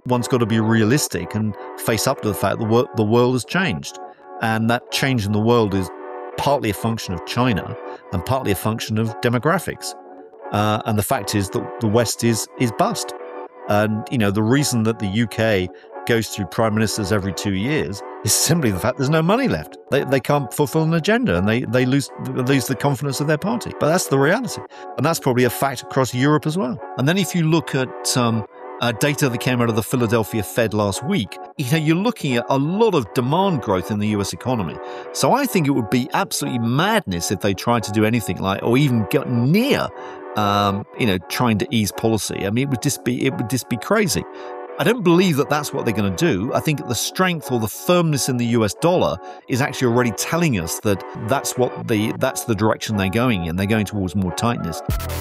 one's got to be realistic and face up to the fact that the world has changed. And that change in the world is partly a function of China and partly a function of demographics. And the fact is that the West is bust. And, the reason that the UK goes through prime ministers every 2 years is simply the fact there's no money left. They can't fulfill an agenda, and they lose the confidence of their party. But that's the reality. And that's probably a fact across Europe as well. And then if you look at data that came out of the Philadelphia Fed last week, you're looking at a lot of demand growth in the US economy. So I think it would be absolutely madness if they tried to do anything like, or even get near, trying to ease policy. I mean, it would just be crazy. I don't believe that that's what they're going to do. I think the strength or the firmness in the US dollar is actually already telling us that that's the direction they're going in. They're going towards more tightness.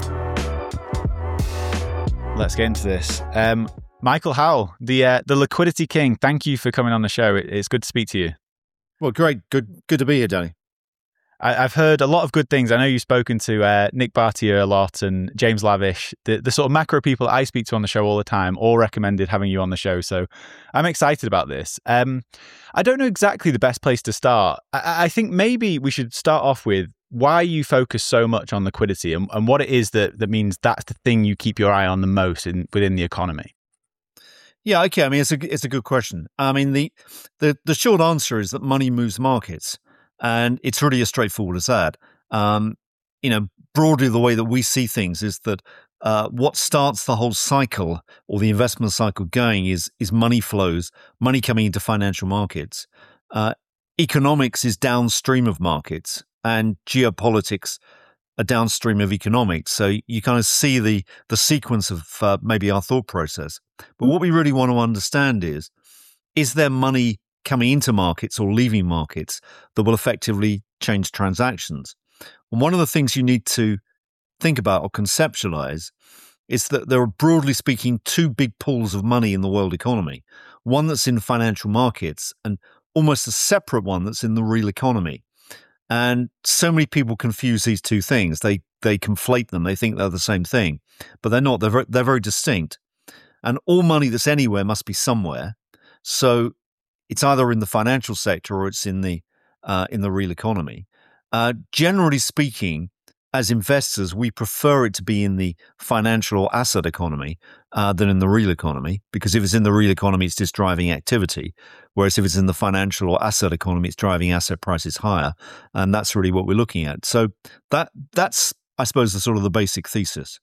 Let's get into this. Michael Howell, the liquidity king, thank you for coming on the show. It's good to speak to you. Well, great. Good to be here, Danny. I've heard a lot of good things. I know you've spoken to Nick Bartier a lot and James Lavish. The sort of macro people I speak to on the show all the time all recommended having you on the show. So I'm excited about this. I don't know exactly the best place to start. I think maybe we should start off with why you focus so much on liquidity and what it is that means that's the thing you keep your eye on the most within the economy. Yeah, okay. I mean, it's a good question. I mean, the short answer is that money moves markets. And it's really as straightforward as that. Broadly, the way that we see things is that what starts the whole cycle or the investment cycle going is money flows, money coming into financial markets. Economics is downstream of markets, and geopolitics are downstream of economics. So you kind of see the sequence of maybe our thought process. But what we really want to understand is there money coming into markets or leaving markets that will effectively change transactions? And one of the things you need to think about or conceptualize is that there are, broadly speaking, two big pools of money in the world economy. One that's in financial markets and almost a separate one that's in the real economy. And so many people confuse these two things. They conflate them. They think they're the same thing, but they're not. They're very distinct. And all money that's anywhere must be somewhere. So it's either in the financial sector or it's in the real economy. Generally speaking, as investors, we prefer it to be in the financial or asset economy than in the real economy, because if it's in the real economy, it's just driving activity. Whereas if it's in the financial or asset economy, it's driving asset prices higher. And that's really what we're looking at. So that's, I suppose, the sort of the basic thesis.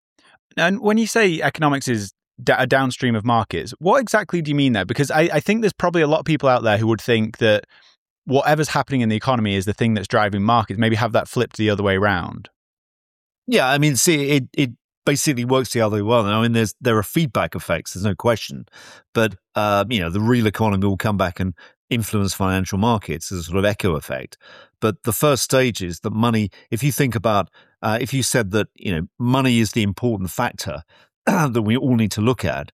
And when you say economics is a downstream of markets, what exactly do you mean there? Because I think there's probably a lot of people out there who would think that whatever's happening in the economy is the thing that's driving markets, maybe have that flipped the other way around. Yeah, I mean, see, it basically works the other way around. I mean, there are feedback effects, there's no question. But, the real economy will come back and influence financial markets as a sort of echo effect. But the first stage is that money, if you think about, if you said that, money is the important factor that we all need to look at.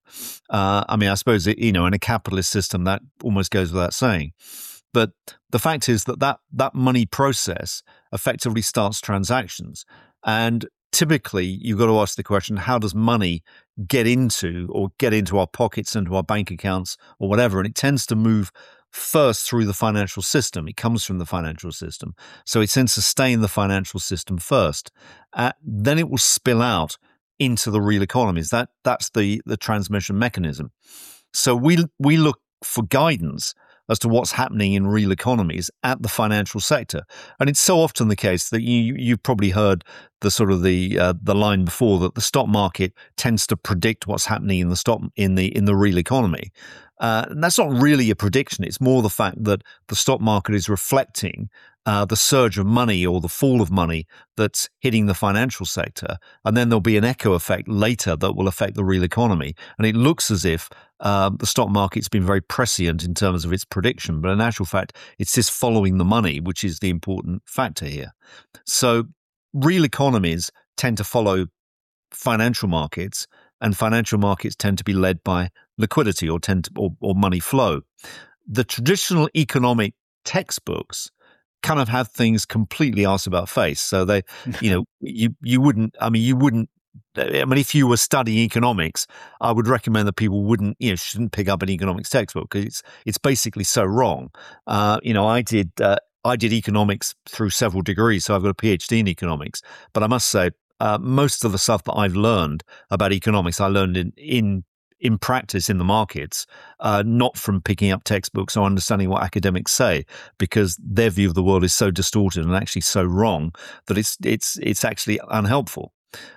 I suppose, in a capitalist system, that almost goes without saying. But the fact is that money process effectively starts transactions. And typically, you've got to ask the question, how does money get into our pockets, into our bank accounts or whatever? And it tends to move first through the financial system. It comes from the financial system. So it tends to stay in the financial system first. Then it will spill out into the real economies. That's the transmission mechanism. So we look for guidance as to what's happening in real economies at the financial sector, and it's so often the case that you've probably heard the sort of the line before that the stock market tends to predict what's happening in the real economy. And that's not really a prediction. It's more the fact that the stock market is reflecting the surge of money or the fall of money that's hitting the financial sector. And then there'll be an echo effect later that will affect the real economy. And it looks as if the stock market's been very prescient in terms of its prediction. But in actual fact, it's just following the money, which is the important factor here. So real economies tend to follow financial markets, and financial markets tend to be led by liquidity or money flow. The traditional economic textbooks kind of have things completely arse about face. So they, you wouldn't I mean, if you were studying economics, I would recommend that people shouldn't pick up an economics textbook because it's basically so wrong. I did economics through several degrees, so I've got a PhD in economics. But I must say, most of the stuff that I've learned about economics, I learned in practice in the markets, not from picking up textbooks or understanding what academics say, because their view of the world is so distorted and actually so wrong that it's actually unhelpful.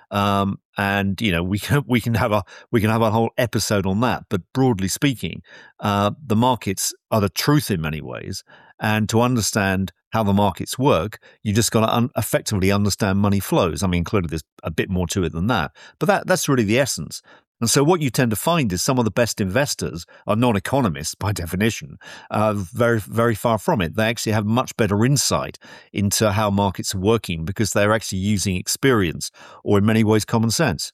And we can have a whole episode on that. But broadly speaking, the markets are the truth in many ways. And to understand how the markets work, you just got to effectively understand money flows. I mean, clearly there's a bit more to it than that, but that's really the essence. And so what you tend to find is some of the best investors are non-economists by definition, very, very far from it. They actually have much better insight into how markets are working because they're actually using experience or in many ways common sense.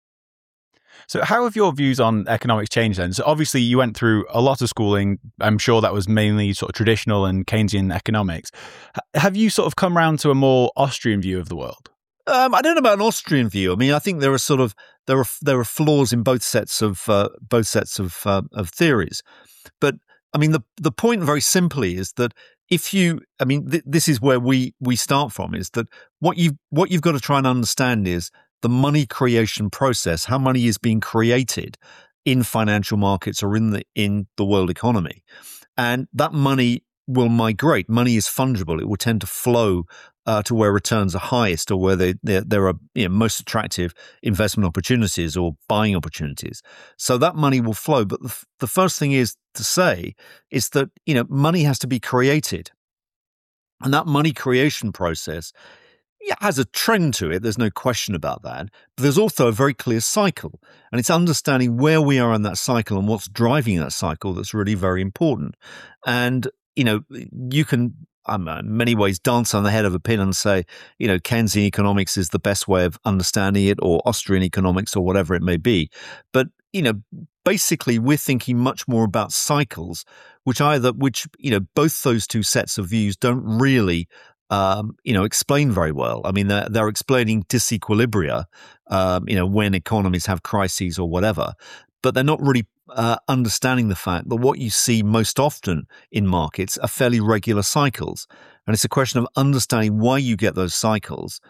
So how have your views on economics changed then? So obviously you went through a lot of schooling. I'm sure that was mainly sort of traditional and Keynesian economics. Have you sort of come around to a more Austrian view of the world? I don't know about an Austrian view. I mean, I think there are flaws in both sets of theories, but I mean the point very simply is that this is where we start from, is that what you've got to try and understand is the money creation process, how money is being created in financial markets or in the world economy, and that money will migrate. Money is fungible; it will tend to flow to where returns are highest or where there are most attractive investment opportunities or buying opportunities. So that money will flow. But the first thing is to say is that money has to be created, and that money creation process has a trend to it. There's no question about that. But there's also a very clear cycle, and it's understanding where we are in that cycle and what's driving that cycle that's really very important. And you can, in many ways, dance on the head of a pin and say, Keynesian economics is the best way of understanding it, or Austrian economics, or whatever it may be. But basically, we're thinking much more about cycles, which both those two sets of views don't really explain very well. I mean, they're explaining disequilibria, when economies have crises or whatever, but they're not really understanding the fact that what you see most often in markets are fairly regular cycles. And it's a question of understanding why you get those cycles,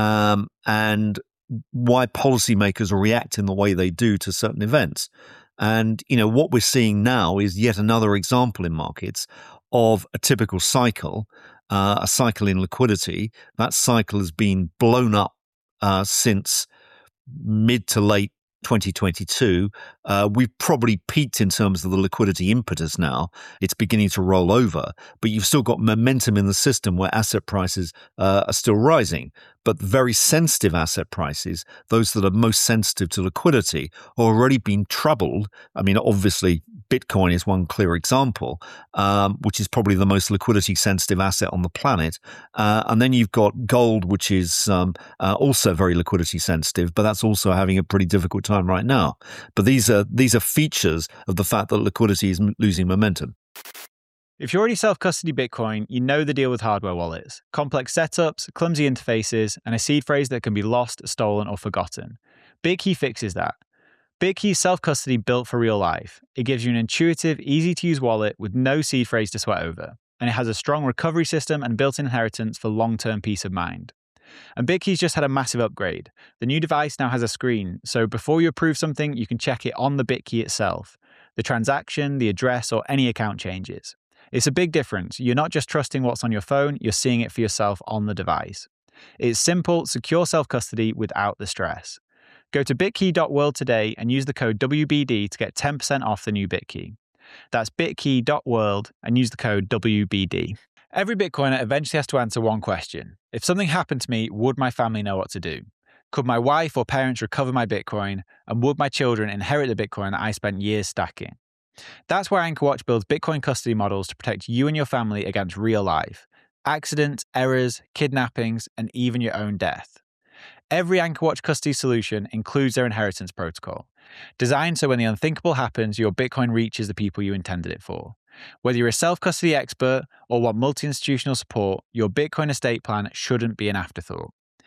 and why policymakers react in the way they do to certain events. And, what we're seeing now is yet another example in markets of a typical cycle, a cycle in liquidity. That cycle has been blown up since mid to late 2022. We've probably peaked in terms of the liquidity impetus now. It's beginning to roll over, but you've still got momentum in the system where asset prices are still rising. But very sensitive asset prices, those that are most sensitive to liquidity, are already being troubled. I mean, obviously, Bitcoin is one clear example, which is probably the most liquidity sensitive asset on the planet. And then you've got gold, which is also very liquidity sensitive, but that's also having a pretty difficult time right now. But these are features of the fact that liquidity is losing momentum. If you already self-custody Bitcoin, you know the deal with hardware wallets. Complex setups, clumsy interfaces, and a seed phrase that can be lost, stolen, or forgotten. Bitkey fixes that. Bitkey's self-custody built for real life. It gives you an intuitive, easy-to-use wallet with no seed phrase to sweat over. And it has a strong recovery system and built-in inheritance for long-term peace of mind. And Bitkey's just had a massive upgrade. The new device now has a screen, so before you approve something, you can check it on the Bitkey itself. The transaction, the address, or any account changes. It's a big difference. You're not just trusting what's on your phone, you're seeing it for yourself on the device. It's simple, secure self-custody without the stress. Go to bitkey.world today and use the code WBD to get 10% off the new Bitkey. That's bitkey.world and use the code WBD. Every Bitcoiner eventually has to answer one question. If something happened to me, would my family know what to do? Could my wife or parents recover my Bitcoin? And would my children inherit the Bitcoin that I spent years stacking? That's why AnchorWatch builds Bitcoin custody models to protect you and your family against real life, accidents, errors, kidnappings, and even your own death. Every AnchorWatch custody solution includes their inheritance protocol, designed so when the unthinkable happens, your Bitcoin reaches the people you intended it for. Whether you're a self-custody expert or want multi-institutional support, your Bitcoin estate plan shouldn't be an afterthought.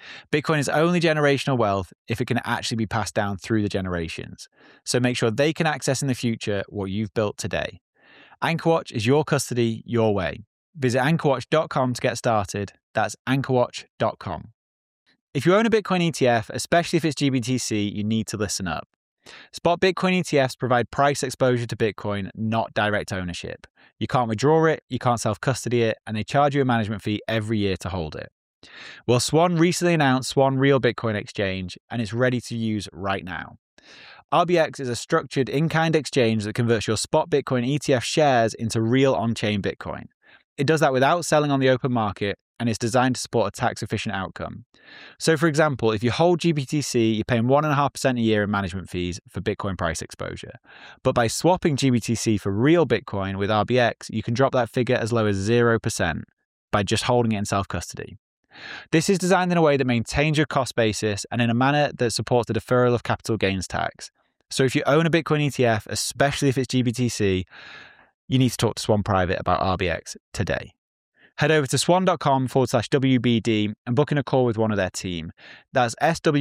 Bitcoin is only generational wealth if it can actually be passed down through the generations. So make sure they can access in the future what you've built today. Anchorwatch is your custody, your way. Visit anchorwatch.com to get started. That's anchorwatch.com. If you own a Bitcoin ETF, especially if it's GBTC, you need to listen up. Spot Bitcoin ETFs provide price exposure to Bitcoin, not direct ownership. You can't withdraw it, you can't self-custody it, and they charge you a management fee every year to hold it. Well, Swan recently announced Swan Real Bitcoin Exchange, and it's ready to use right now. RBX is a structured in-kind exchange that converts your spot Bitcoin ETF shares into real on-chain Bitcoin. It does that without selling on the open market, and it's designed to support a tax-efficient outcome. So, for example, if you hold GBTC, you're paying 1.5% a year in management fees for Bitcoin price exposure. But by swapping GBTC for real Bitcoin with RBX, you can drop that figure as low as 0% by just holding it in self-custody. This is designed in a way that maintains your cost basis and in a manner that supports the deferral of capital gains tax. So if you own a Bitcoin ETF, especially if it's GBTC, you need to talk to Swan Private about RBX today. Head over to swan.com/WBD and book in a call with one of their team. That's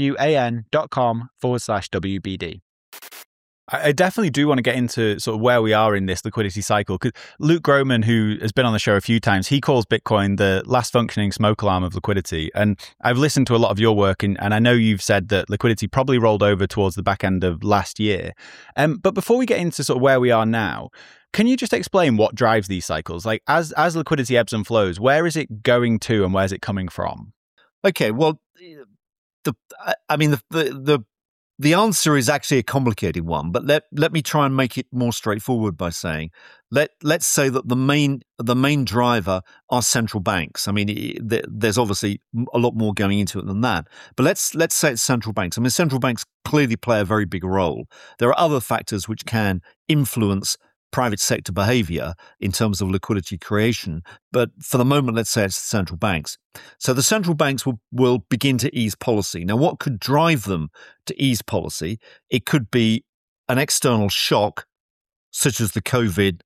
swan.com/WBD. I definitely do want to get into sort of where we are in this liquidity cycle, because Luke Gromen, who has been on the show a few times, he calls Bitcoin the last functioning smoke alarm of liquidity. And I've listened to a lot of your work, and I know you've said that liquidity probably rolled over towards the back end of last year. But before we get into sort of where we are now, can you just explain what drives these cycles? Like as liquidity ebbs and flows, where is it going to and where's it coming from? Okay, well, the answer is actually a complicated one, but let me try and make it more straightforward by saying, let's say that the main driver are central banks. I mean, there's obviously a lot more going into it than that, but let's say it's central banks. I mean, central banks clearly play a very big role. There are other factors which can influence private sector behavior in terms of liquidity creation. But for the moment, let's say it's the central banks. So the central banks will begin to ease policy. Now, what could drive them to ease policy? It could be an external shock, such as the COVID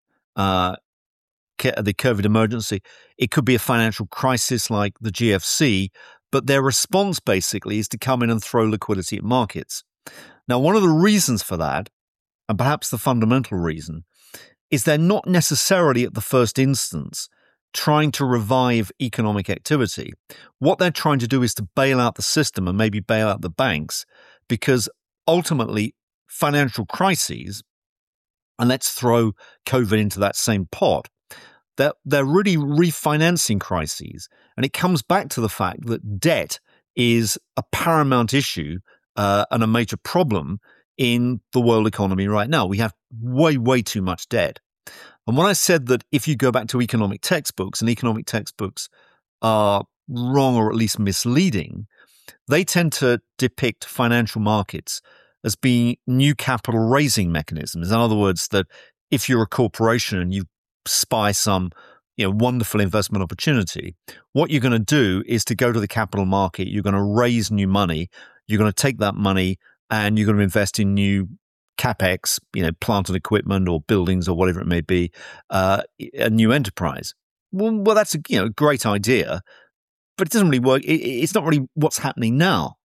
emergency. It could be a financial crisis like the GFC, but their response basically is to come in and throw liquidity at markets. Now, one of the reasons for that, and perhaps the fundamental reason, is they're not necessarily at the first instance trying to revive economic activity. What they're trying to do is to bail out the system and maybe bail out the banks, because ultimately financial crises, and let's throw COVID into that same pot, they're really refinancing crises. And it comes back to the fact that debt is a paramount issue and a major problem in the world economy right now. We have way, way too much debt. And when I said that if you go back to economic textbooks, and economic textbooks are wrong or at least misleading, they tend to depict financial markets as being new capital raising mechanisms. In other words, that if you're a corporation and you spy some wonderful investment opportunity, what you're going to do is to go to the capital market, you're going to raise new money, you're going to take that money and you're going to invest in new CapEx, plant and equipment or buildings or whatever it may be, a new enterprise. Well, that's a great idea, but it doesn't really work. It's not really what's happening now.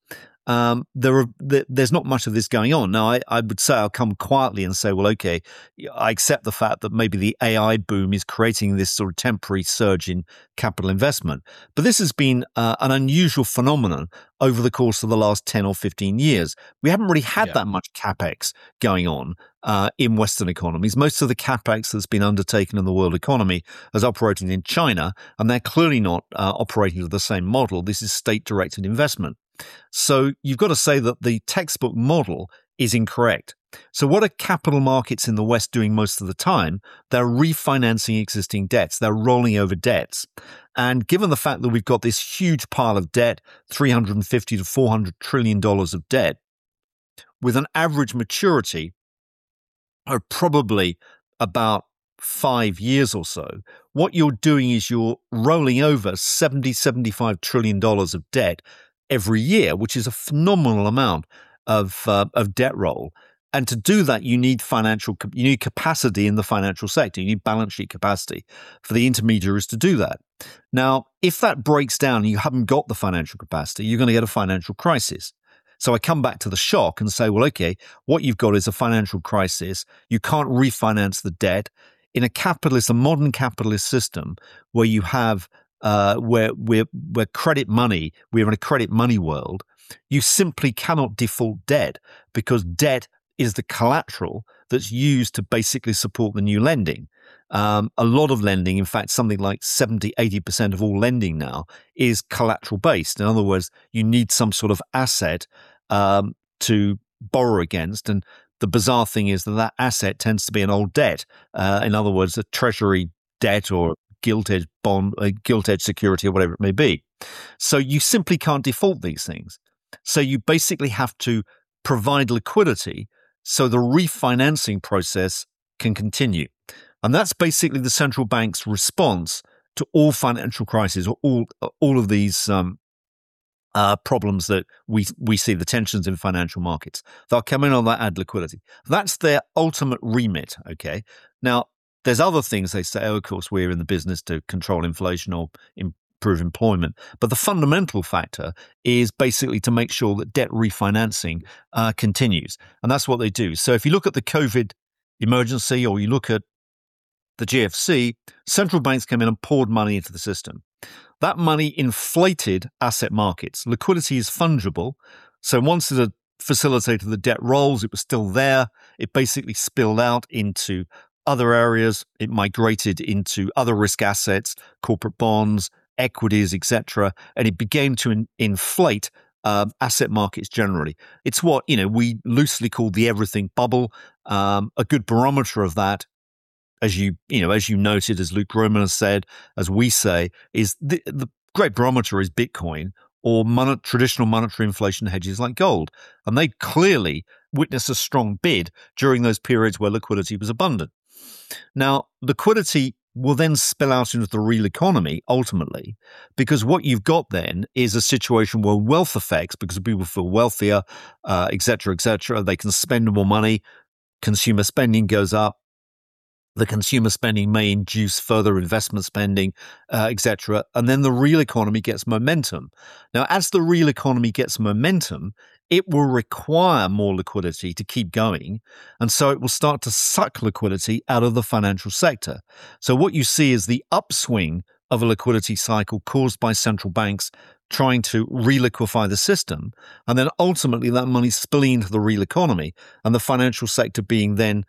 There's not much of this going on. Now, I would say I'll come quietly and say, well, okay, I accept the fact that maybe the AI boom is creating this sort of temporary surge in capital investment. But this has been an unusual phenomenon over the course of the last 10 or 15 years. We haven't really had that much CapEx going on in Western economies. Most of the CapEx that's been undertaken in the world economy is operating in China, and they're clearly not operating with the same model. This is state-directed investment. So you've got to say that the textbook model is incorrect. So what are capital markets in the West doing most of the time? They're refinancing existing debts. They're rolling over debts. And given the fact that we've got this huge pile of debt, $350 to $400 trillion of debt, with an average maturity of probably about 5 years or so, what you're doing is you're rolling over $75 trillion of debt every year, which is a phenomenal amount of debt roll. And to do that, you need capacity in the financial sector. You need balance sheet capacity for the intermediaries to do that. Now, if that breaks down and you haven't got the financial capacity, you're going to get a financial crisis. So I come back to the shock and say, well, okay, what you've got is a financial crisis. You can't refinance the debt. In a modern capitalist system where you have where credit money, we're in a credit money world, you simply cannot default debt because debt is the collateral that's used to basically support the new lending. A lot of lending, in fact, something like 70, 80% of all lending now is collateral based. In other words, you need some sort of asset to borrow against. And the bizarre thing is that asset tends to be an old debt. In other words, a treasury debt or gilt-edged bond, a gilt-edged security or whatever it may be. So you simply can't default these things. So you basically have to provide liquidity so the refinancing process can continue. And that's basically the central bank's response to all financial crises or all of these problems that we see, the tensions in financial markets. They'll come in on that, add liquidity. That's their ultimate remit, okay? Now, there's other things they say, of course, we're in the business to control inflation or improve employment. But the fundamental factor is basically to make sure that debt refinancing continues. And that's what they do. So if you look at the COVID emergency or you look at the GFC, central banks came in and poured money into the system. That money inflated asset markets. Liquidity is fungible. So once it had facilitated the debt rolls, it was still there. It basically spilled out into other areas. It migrated into other risk assets, corporate bonds, equities, etc. And it began to inflate asset markets generally. It's what we loosely call the everything bubble. A good barometer of that, as you noted, as Luke Gromen has said, as we say, is the great barometer is Bitcoin or traditional monetary inflation hedges like gold. And they clearly witnessed a strong bid during those periods where liquidity was abundant. Now, liquidity will then spill out into the real economy ultimately, because what you've got then is a situation where wealth effects, because people feel wealthier, et cetera, they can spend more money, consumer spending goes up. The consumer spending may induce further investment spending, etc. And then the real economy gets momentum. Now, as the real economy gets momentum, it will require more liquidity to keep going. And so it will start to suck liquidity out of the financial sector. So what you see is the upswing of a liquidity cycle caused by central banks trying to reliquify the system. And then ultimately that money spilling into the real economy and the financial sector being then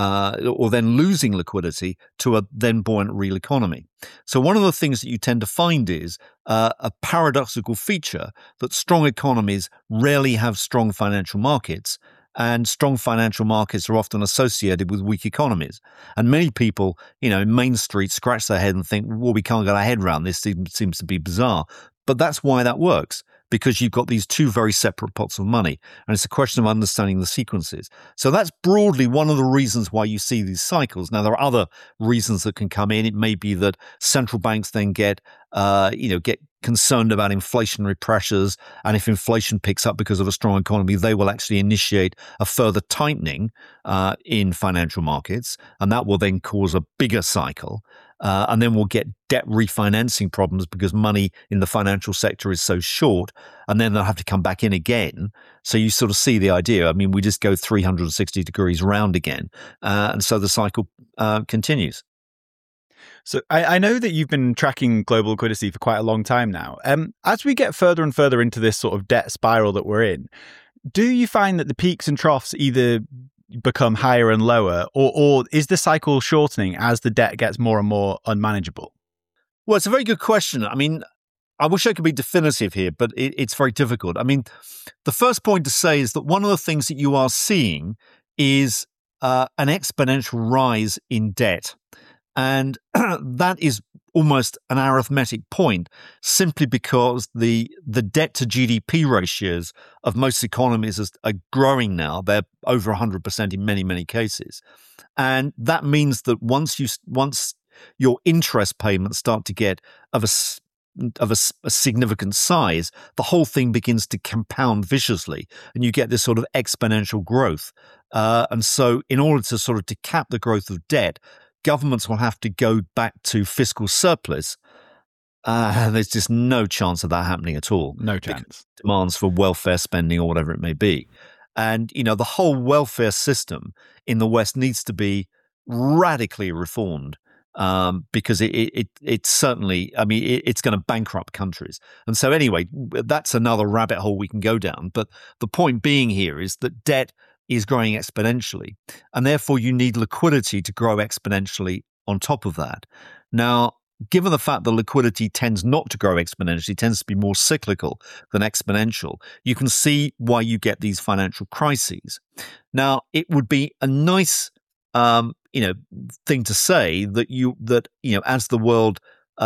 losing liquidity to a then buoyant real economy. So one of the things that you tend to find is a paradoxical feature that strong economies rarely have strong financial markets, and strong financial markets are often associated with weak economies. And many people, in Main Street scratch their head and think, well, we can't get our head around this. It seems to be bizarre. But that's why that works, because you've got these two very separate pots of money. And it's a question of understanding the sequences. So that's broadly one of the reasons why you see these cycles. Now, there are other reasons that can come in. It may be that central banks then get concerned about inflationary pressures. And if inflation picks up because of a strong economy, they will actually initiate a further tightening in financial markets. And that will then cause a bigger cycle. And then we'll get debt refinancing problems because money in the financial sector is so short, and then they'll have to come back in again. So you sort of see the idea. I mean, we just go 360 degrees round again. And so the cycle continues. So I know that you've been tracking global liquidity for quite a long time now. As we get further and further into this sort of debt spiral that we're in, do you find that the peaks and troughs either become higher and lower, or is the cycle shortening as the debt gets more and more unmanageable? Well, it's a very good question. I mean, I wish I could be definitive here, but it's very difficult. I mean, the first point to say is that one of the things that you are seeing is an exponential rise in debt. And that is almost an arithmetic point, simply because the debt to GDP ratios of most economies are growing now. They're over 100% in many, many cases. And that means that once your interest payments start to get of a significant size, the whole thing begins to compound viciously, and you get this sort of exponential growth. And so in order to sort of to cap the growth of debt, governments will have to go back to fiscal surplus. There's just no chance of that happening at all. No chance. Demands for welfare spending or whatever it may be. And, the whole welfare system in the West needs to be radically reformed because it certainly, it's going to bankrupt countries. And so anyway, that's another rabbit hole we can go down. But the point being here is that debt is growing exponentially, and therefore you need liquidity to grow exponentially on top of that. Now, given the fact that liquidity tends not to grow exponentially, tends to be more cyclical than exponential, you can see why you get these financial crises. Now, it would be a nice, thing to say that as the world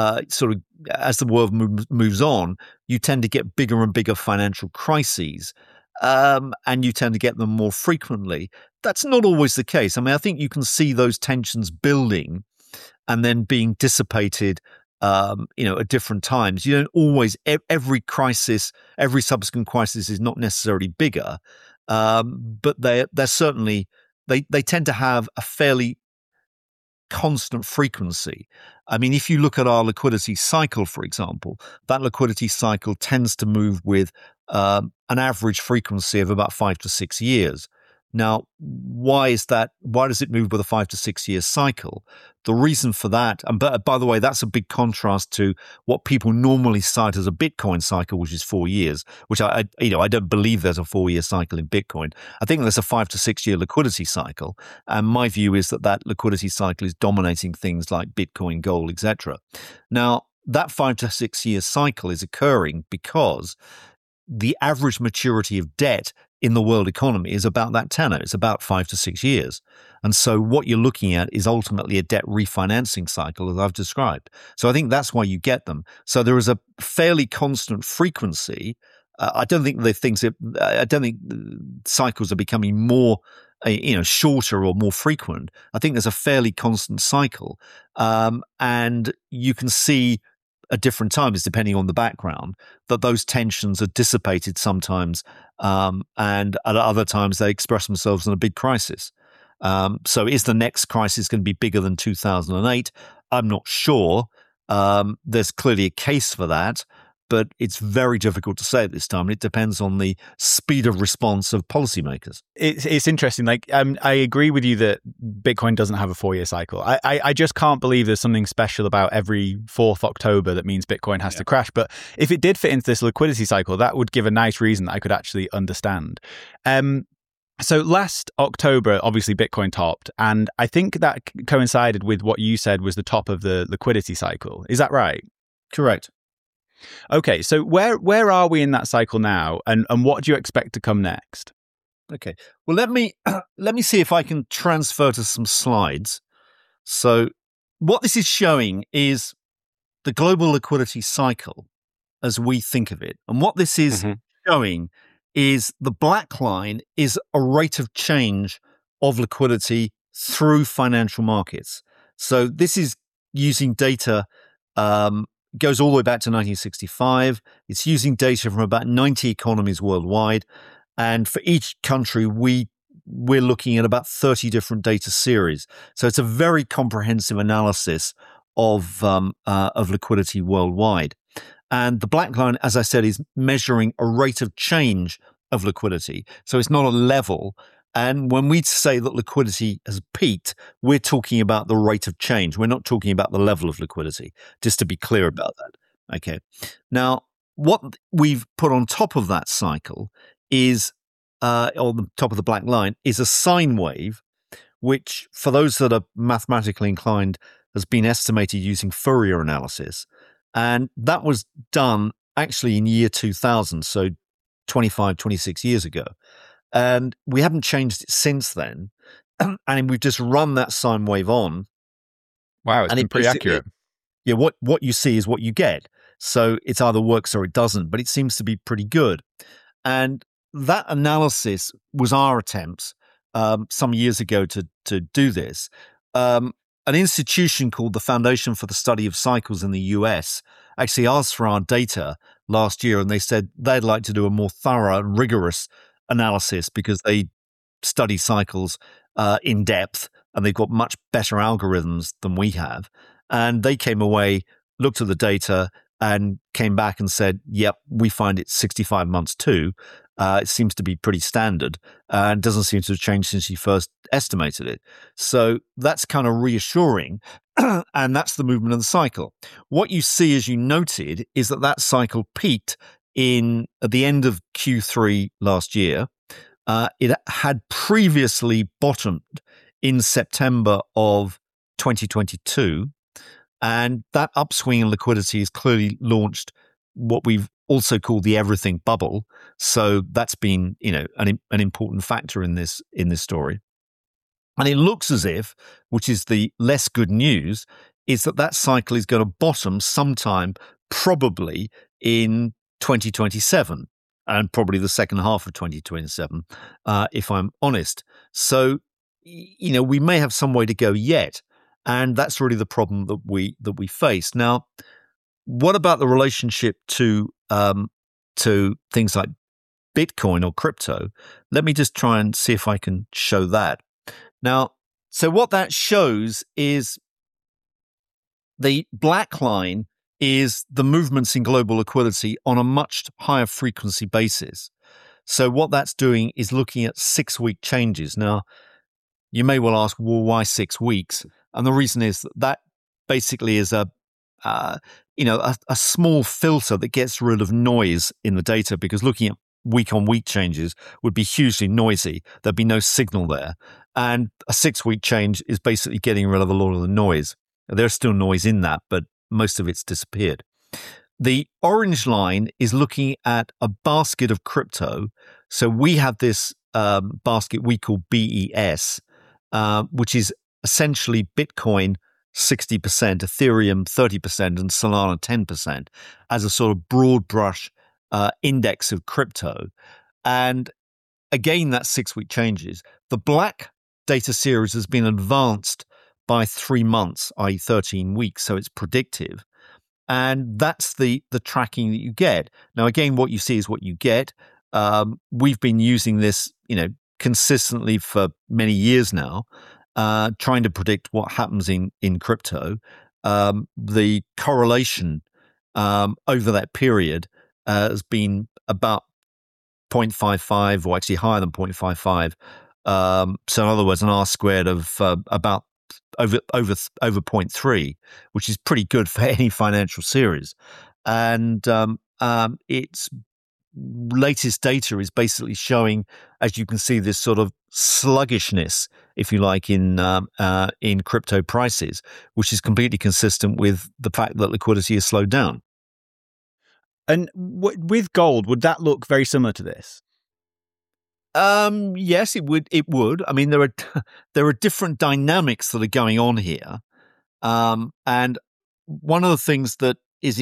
moves on, you tend to get bigger and bigger financial crises. And you tend to get them more frequently. That's not always the case. I think you can see those tensions building and then being dissipated, at different times. You don't always, every subsequent crisis is not necessarily bigger, but they're certainly, they tend to have a fairly constant frequency. If you look at our liquidity cycle, for example, that liquidity cycle tends to move with an average frequency of about 5 to 6 years. Now, why is that? Why does it move with a 5 to 6 year cycle? The reason for that, and by the way, that's a big contrast to what people normally cite as a Bitcoin cycle, which is 4 years, which I don't believe there's a 4 year cycle in Bitcoin. I think there's a 5 to 6 year liquidity cycle. And my view is that liquidity cycle is dominating things like Bitcoin, gold, etc. Now, that 5 to 6 year cycle is occurring because the average maturity of debt in the world economy is about that tenor. It's about 5 to 6 years. And so what you're looking at is ultimately a debt refinancing cycle, as I've described. So I think that's why you get them. So there is a fairly constant frequency. I don't think cycles are becoming more, shorter or more frequent. I think there's a fairly constant cycle. And you can see at different times, depending on the background, that those tensions are dissipated sometimes, and at other times they express themselves in a big crisis. So is the next crisis going to be bigger than 2008? I'm not sure. There's clearly a case for that, but it's very difficult to say at this time. It depends on the speed of response of policymakers. It's interesting. I agree with you that Bitcoin doesn't have a 4 year cycle. I just can't believe there's something special about every 4th October that means Bitcoin has to crash. But if it did fit into this liquidity cycle, that would give a nice reason that I could actually understand. So last October, obviously Bitcoin topped, and I think that coincided with what you said was the top of the liquidity cycle. Is that right? Correct. Okay, so where are we in that cycle now, and what do you expect to come next? Okay, well let me see if I can transfer to some slides. So what this is showing is the global liquidity cycle as we think of it, and what this is showing is the black line is a rate of change of liquidity through financial markets. So this is using data. Goes all the way back to 1965. It's using data from about 90 economies worldwide. And for each country, we're looking at about 30 different data series. So it's a very comprehensive analysis of liquidity worldwide. And the black line, as I said, is measuring a rate of change of liquidity. So it's not a level. And when we say that liquidity has peaked, we're talking about the rate of change. We're not talking about the level of liquidity, just to be clear about that. Okay. Now, what we've put on top of that cycle is, on the top of the black line, is a sine wave, which, for those that are mathematically inclined, has been estimated using Fourier analysis. And that was done actually in year 2000, so 25, 26 years ago. And we haven't changed it since then. And we've just run that sine wave on. Wow, it's been pretty accurate. Yeah, what you see is what you get. So it either works or it doesn't, but it seems to be pretty good. And that analysis was our attempts some years ago to do this. An institution called the Foundation for the Study of Cycles in the US actually asked for our data last year, and they said they'd like to do a more thorough and rigorous analysis because they study cycles in depth, and they've got much better algorithms than we have. And they came away, looked at the data, and came back and said, yep, we find it 65 months too. It seems to be pretty standard and doesn't seem to have changed since you first estimated it. So that's kind of reassuring. And that's the movement of the cycle. What you see, as you noted, is that cycle peaked at the end of Q3 last year. It had previously bottomed in September of 2022. And that upswing in liquidity has clearly launched what we've also called the everything bubble. So that's been, an important factor in this story. And it looks as if, which is the less good news, is that cycle is going to bottom sometime probably in 2027 and probably the second half of 2027, if I'm honest. So, we may have some way to go yet. And that's really the problem that we face. Now, what about the relationship to things like Bitcoin or crypto? Let me just try and see if I can show that. Now, so what that shows is the black line is the movements in global liquidity on a much higher frequency basis. So what that's doing is looking at 6-week changes. Now, you may well ask, well, why 6 weeks? And the reason is that basically is a small filter that gets rid of noise in the data, because looking at week-on-week changes would be hugely noisy. There'd be no signal there. And a 6-week change is basically getting rid of a lot of the noise. There's still noise in that, but most of it's disappeared. The orange line is looking at a basket of crypto. So we have this basket we call BES, which is essentially Bitcoin 60%, Ethereum 30%, and Solana 10% as a sort of broad brush index of crypto. And again, that 6-week changes. The black data series has been advanced by 3 months, i.e. 13 weeks, so it's predictive. And that's the tracking that you get. Now, again, what you see is what you get. We've been using this, consistently for many years now, trying to predict what happens in crypto. The correlation over that period has been about 0.55, or actually higher than 0.55. So in other words, an R squared of about over 0.3, which is pretty good for any financial series. And its latest data is basically showing, as you can see, this sort of sluggishness, if you like, in crypto prices, which is completely consistent with the fact that liquidity has slowed down. And with gold, would that look very similar to this? Yes, it would. It would. I mean, there are different dynamics that are going on here, and one of the things that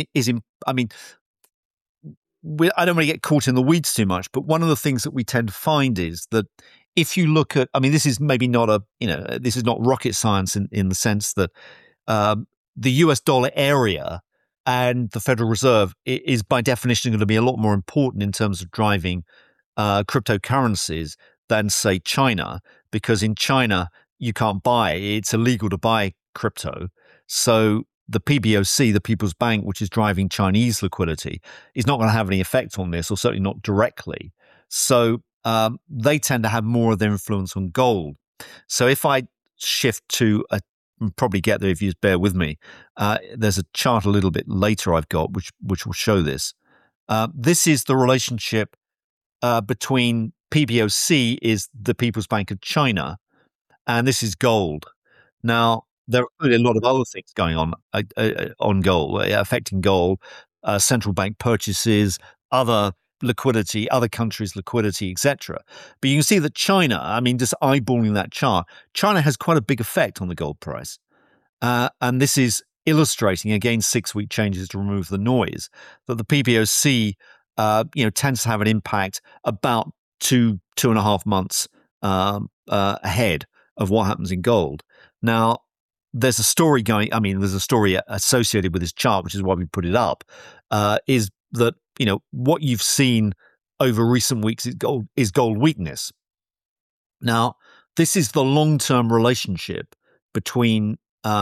I don't want to get caught in the weeds too much, but one of the things that we tend to find is that if you look at, this is maybe not this is not rocket science in the sense that the US dollar area and the Federal Reserve is by definition going to be a lot more important in terms of driving cryptocurrencies than, say, China, because in China you can't buy; it's illegal to buy crypto. So the PBOC, the People's Bank, which is driving Chinese liquidity, is not going to have any effect on this, or certainly not directly. So they tend to have more of their influence on gold. So if I shift to probably get there if you just bear with me. There's a chart a little bit later I've got, which will show this. This is the relationship between PBOC, is the People's Bank of China, and this is gold. Now, there are really a lot of other things going on gold, affecting gold, central bank purchases, other liquidity, other countries' liquidity, etc. But you can see that China, just eyeballing that chart, China has quite a big effect on the gold price. And this is illustrating, again, 6-week changes to remove the noise, that the PBOC, tends to have an impact about 2.5 months ahead of what happens in gold. Now, there's a story associated with this chart, which is why we put it up, is that, what you've seen over recent weeks is gold weakness. Now, this is the long-term relationship between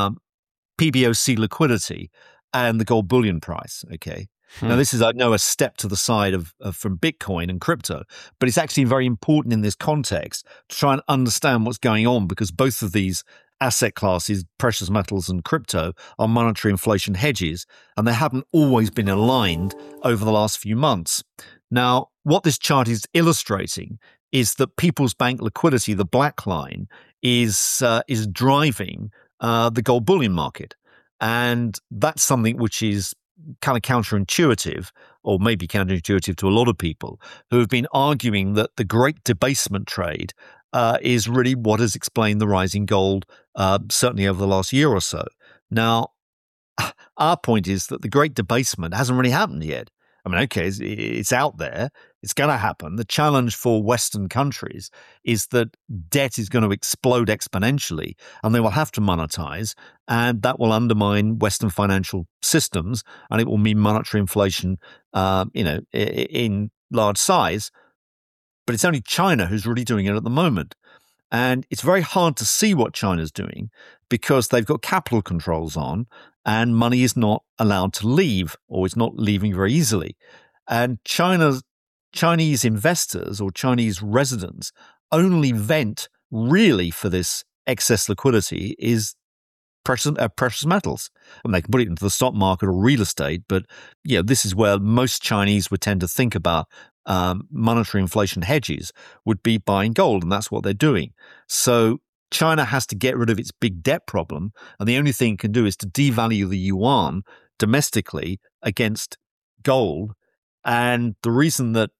PBOC liquidity and the gold bullion price, okay? Now, this is, I know, a step to the side of from Bitcoin and crypto, but it's actually very important in this context to try and understand what's going on, because both of these asset classes, precious metals and crypto, are monetary inflation hedges, and they haven't always been aligned over the last few months. Now, what this chart is illustrating is that People's Bank liquidity, the black line, is driving the gold bullion market. And that's something which is kind of counterintuitive, or maybe counterintuitive to a lot of people who have been arguing that the great debasement trade is really what has explained the rise in gold, certainly over the last year or so. Now, our point is that the great debasement hasn't really happened yet. I mean, okay, it's out there. It's going to happen. The challenge for Western countries is that debt is going to explode exponentially, and they will have to monetize, and that will undermine Western financial systems, and it will mean monetary inflation, in large size. But it's only China who's really doing it at the moment. And it's very hard to see what China's doing because they've got capital controls on, and money is not allowed to leave, or it's not leaving very easily. And Chinese investors or Chinese residents only vent really for this excess liquidity is precious metals. I mean, they can put it into the stock market or real estate, but this is where most Chinese would tend to think about monetary inflation hedges, would be buying gold, and that's what they're doing. So China has to get rid of its big debt problem, and the only thing it can do is to devalue the yuan domestically against gold. And the reason that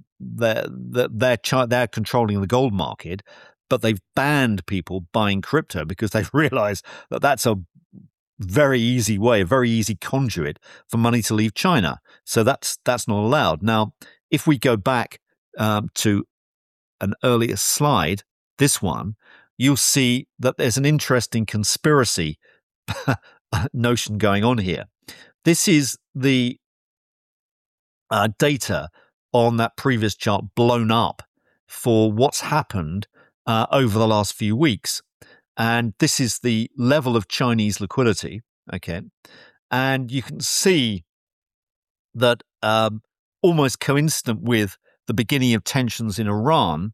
they're controlling the gold market, but they've banned people buying crypto because they've realized that that's a very easy way, a very easy conduit for money to leave China. So that's not allowed. Now, if we go back to an earlier slide, this one, you'll see that there's an interesting conspiracy notion going on here. This is the data on that previous chart blown up for what's happened over the last few weeks. And this is the level of Chinese liquidity, okay? And you can see that almost coincident with the beginning of tensions in Iran,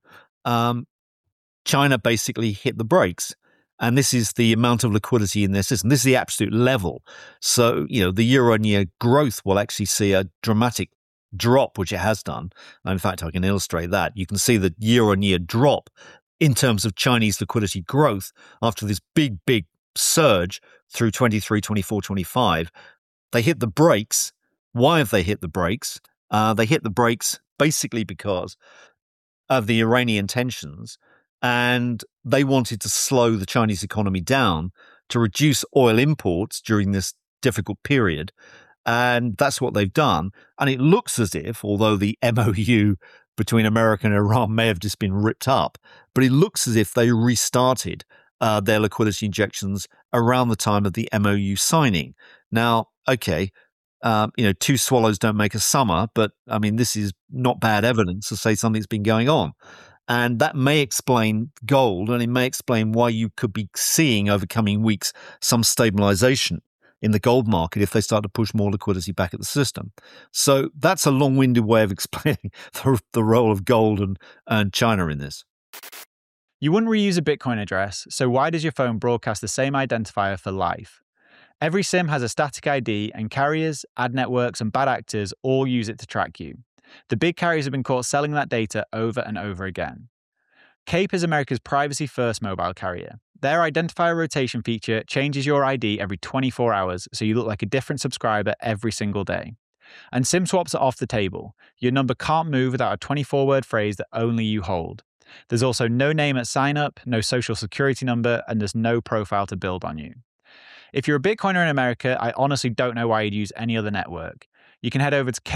China basically hit the brakes. And this is the amount of liquidity in their system. This is the absolute level. So, the year-on-year growth will actually see a dramatic drop, which it has done. In fact, I can illustrate that. You can see the year-on-year drop in terms of Chinese liquidity growth after this big surge through 23, 24, 25. They hit the brakes. Why have they hit the brakes? They hit the brakes basically because of the Iranian tensions, and they wanted to slow the Chinese economy down to reduce oil imports during this difficult period. And that's what they've done. And it looks as if, although the MOU between America and Iran may have just been ripped up, but it looks as if they restarted their liquidity injections around the time of the MOU signing. Now, okay, two swallows don't make a summer, but I mean, this is not bad evidence to say something's been going on. And that may explain gold, and it may explain why you could be seeing over coming weeks some stabilization in the gold market if they start to push more liquidity back at the system. So that's a long-winded way of explaining the role of gold and China in this. You wouldn't reuse a Bitcoin address, so why does your phone broadcast the same identifier for life? Every SIM has a static ID, and carriers, ad networks, and bad actors all use it to track you. The big carriers have been caught selling that data over and over again. Cape is America's privacy-first mobile carrier. Their identifier rotation feature changes your ID every 24 hours, so you look like a different subscriber every single day. And SIM swaps are off the table. Your number can't move without a 24-word phrase that only you hold. There's also no name at sign-up, no social security number, and there's no profile to build on you. If you're a Bitcoiner in America, I honestly don't know why you'd use any other network. You can head over to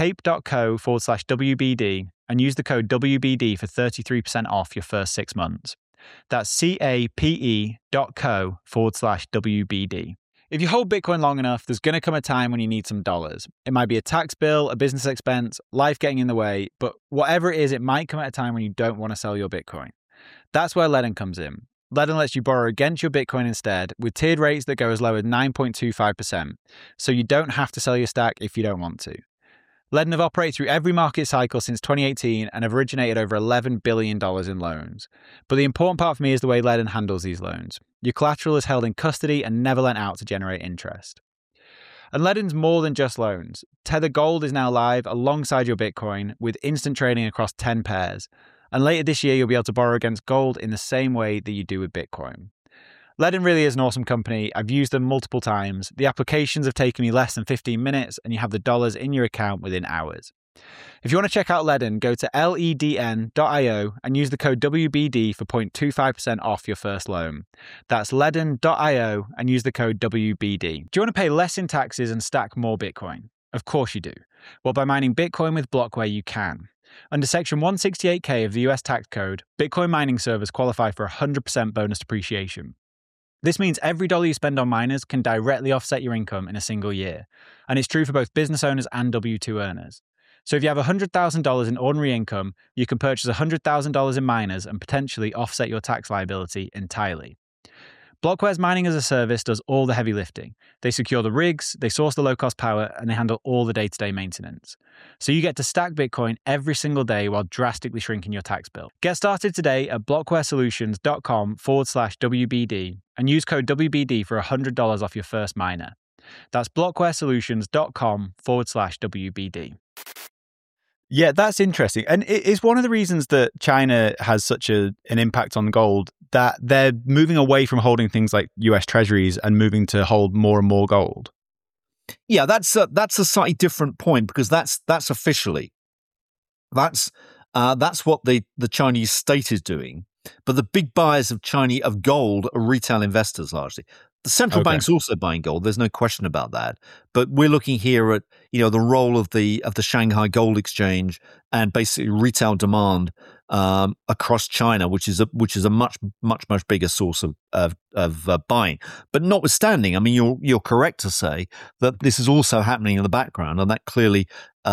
cape.co/WBD and use the code WBD for 33% off your first 6 months. That's cape.co/WBD. If you hold Bitcoin long enough, there's going to come a time when you need some dollars. It might be a tax bill, a business expense, life getting in the way, but whatever it is, it might come at a time when you don't want to sell your Bitcoin. That's where Ledn comes in. Ledn lets you borrow against your Bitcoin instead with tiered rates that go as low as 9.25%, so you don't have to sell your stack if you don't want to. Ledn have operated through every market cycle since 2018 and have originated over $11 billion in loans. But the important part for me is the way Ledn handles these loans. Your collateral is held in custody and never lent out to generate interest. And Ledn's more than just loans. Tether Gold is now live alongside your Bitcoin with instant trading across 10 pairs. And later this year, you'll be able to borrow against gold in the same way that you do with Bitcoin. Ledn really is an awesome company. I've used them multiple times. The applications have taken me less than 15 minutes, and you have the dollars in your account within hours. If you want to check out Ledn, go to ledn.io and use the code WBD for 0.25% off your first loan. That's ledn.io and use the code WBD. Do you want to pay less in taxes and stack more Bitcoin? Of course you do. Well, by mining Bitcoin with Blockware, you can. Under Section 168K of the US tax code, Bitcoin mining servers qualify for 100% bonus depreciation. This means every dollar you spend on miners can directly offset your income in a single year. And it's true for both business owners and W-2 earners. So if you have $100,000 in ordinary income, you can purchase $100,000 in miners and potentially offset your tax liability entirely. Blockware's mining as a service does all the heavy lifting. They secure the rigs, they source the low-cost power, and they handle all the day-to-day maintenance. So you get to stack Bitcoin every single day while drastically shrinking your tax bill. Get started today at blockwaresolutions.com/WBD and use code WBD for $100 off your first miner. That's blockwaresolutions.com/WBD. Yeah, that's interesting. And it's one of the reasons that China has such an impact on gold, that they're moving away from holding things like US treasuries and moving to hold more and more gold. Yeah, that's a slightly different point, because that's officially. That's what the Chinese state is doing. But the big buyers of gold are retail investors largely. The central bank's also buying gold. There's no question about that. But we're looking here at the role of the Shanghai Gold Exchange and basically retail demand across China, which is a much bigger source of buying. But notwithstanding, I mean, you're correct to say that this is also happening in the background, and that clearly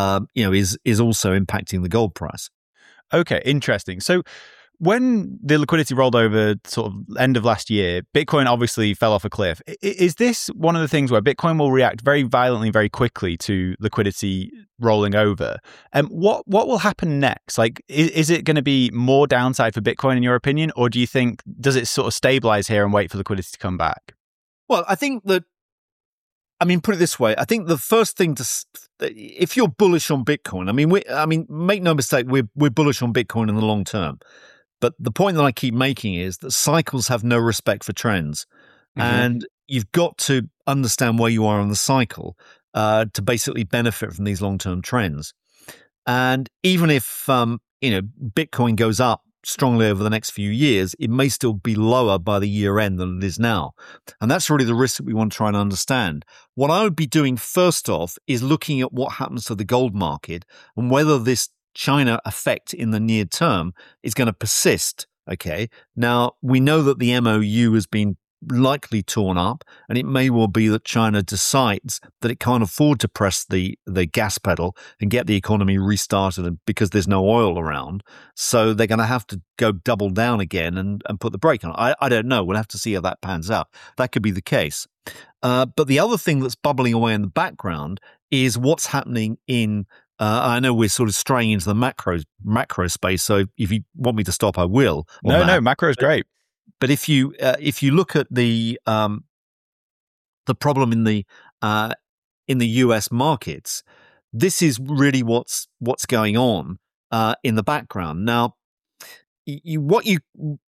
is also impacting the gold price. Okay, interesting. So when the liquidity rolled over sort of end of last year, Bitcoin obviously fell off a cliff. Is this one of the things where Bitcoin will react very violently, very quickly to liquidity rolling over? And what will happen next? Like, is it going to be more downside for Bitcoin in your opinion? Or do you think, does it sort of stabilize here and wait for liquidity to come back? Well, I think that, put it this way. I think the first thing if you're bullish on Bitcoin, make no mistake, we're bullish on Bitcoin in the long term. But the point that I keep making is that cycles have no respect for trends. Mm-hmm. And you've got to understand where you are on the cycle to basically benefit from these long-term trends. And even if Bitcoin goes up strongly over the next few years, it may still be lower by the year end than it is now. And that's really the risk that we want to try and understand. What I would be doing first off is looking at what happens to the gold market and whether this China effect in the near term is going to persist. Okay. Now, we know that the MOU has been likely torn up, and it may well be that China decides that it can't afford to press the gas pedal and get the economy restarted because there's no oil around. So they're going to have to go double down again and put the brake on. I don't know. We'll have to see how that pans out. That could be the case. But the other thing that's bubbling away in the background is what's happening in I know we're sort of straying into the macro space, so if you want me to stop, I will. No, macro is great. But if you look at the problem in the US markets, this is really what's going on in the background. Now, what you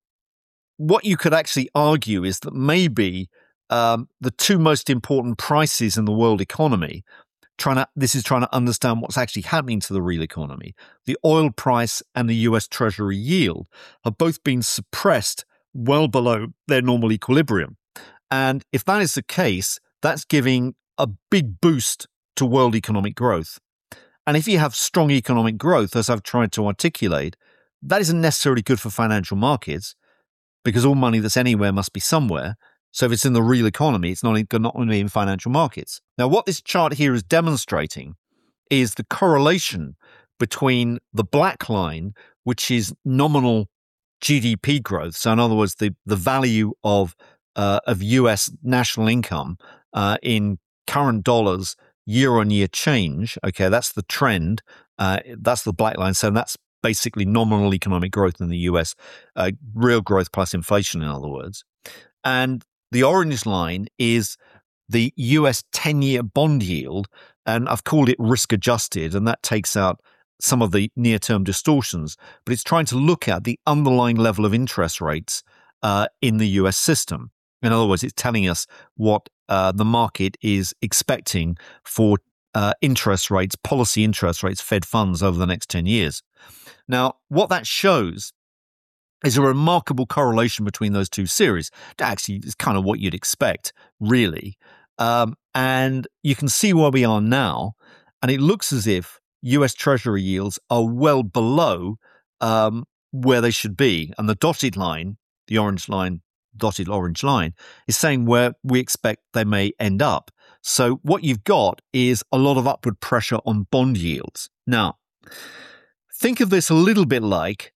could actually argue is that maybe the two most important prices in the world economy. This is trying to understand what's actually happening to the real economy. The oil price and the US Treasury yield have both been suppressed well below their normal equilibrium. And if that is the case, that's giving a big boost to world economic growth. And if you have strong economic growth, as I've tried to articulate, that isn't necessarily good for financial markets, because all money that's anywhere must be somewhere. So if it's in the real economy, it's not only in financial markets. Now, what this chart here is demonstrating is the correlation between the black line, which is nominal GDP growth. So in other words, the value of US national income in current dollars year-on-year change. Okay, that's the trend. That's the black line. So that's basically nominal economic growth in the US, real growth plus inflation, in other words. And the orange line is the US 10-year bond yield, and I've called it risk adjusted, and that takes out some of the near-term distortions, but it's trying to look at the underlying level of interest rates in the US system. In other words, it's telling us what the market is expecting for interest rates, policy interest rates, Fed funds over the next 10 years. Now, what that shows is a remarkable correlation between those two series. Actually, it's kind of what you'd expect, really. And you can see where we are now, and it looks as if US Treasury yields are well below where they should be. And the dotted line, the orange line, dotted orange line, is saying where we expect they may end up. So what you've got is a lot of upward pressure on bond yields. Now, think of this a little bit like,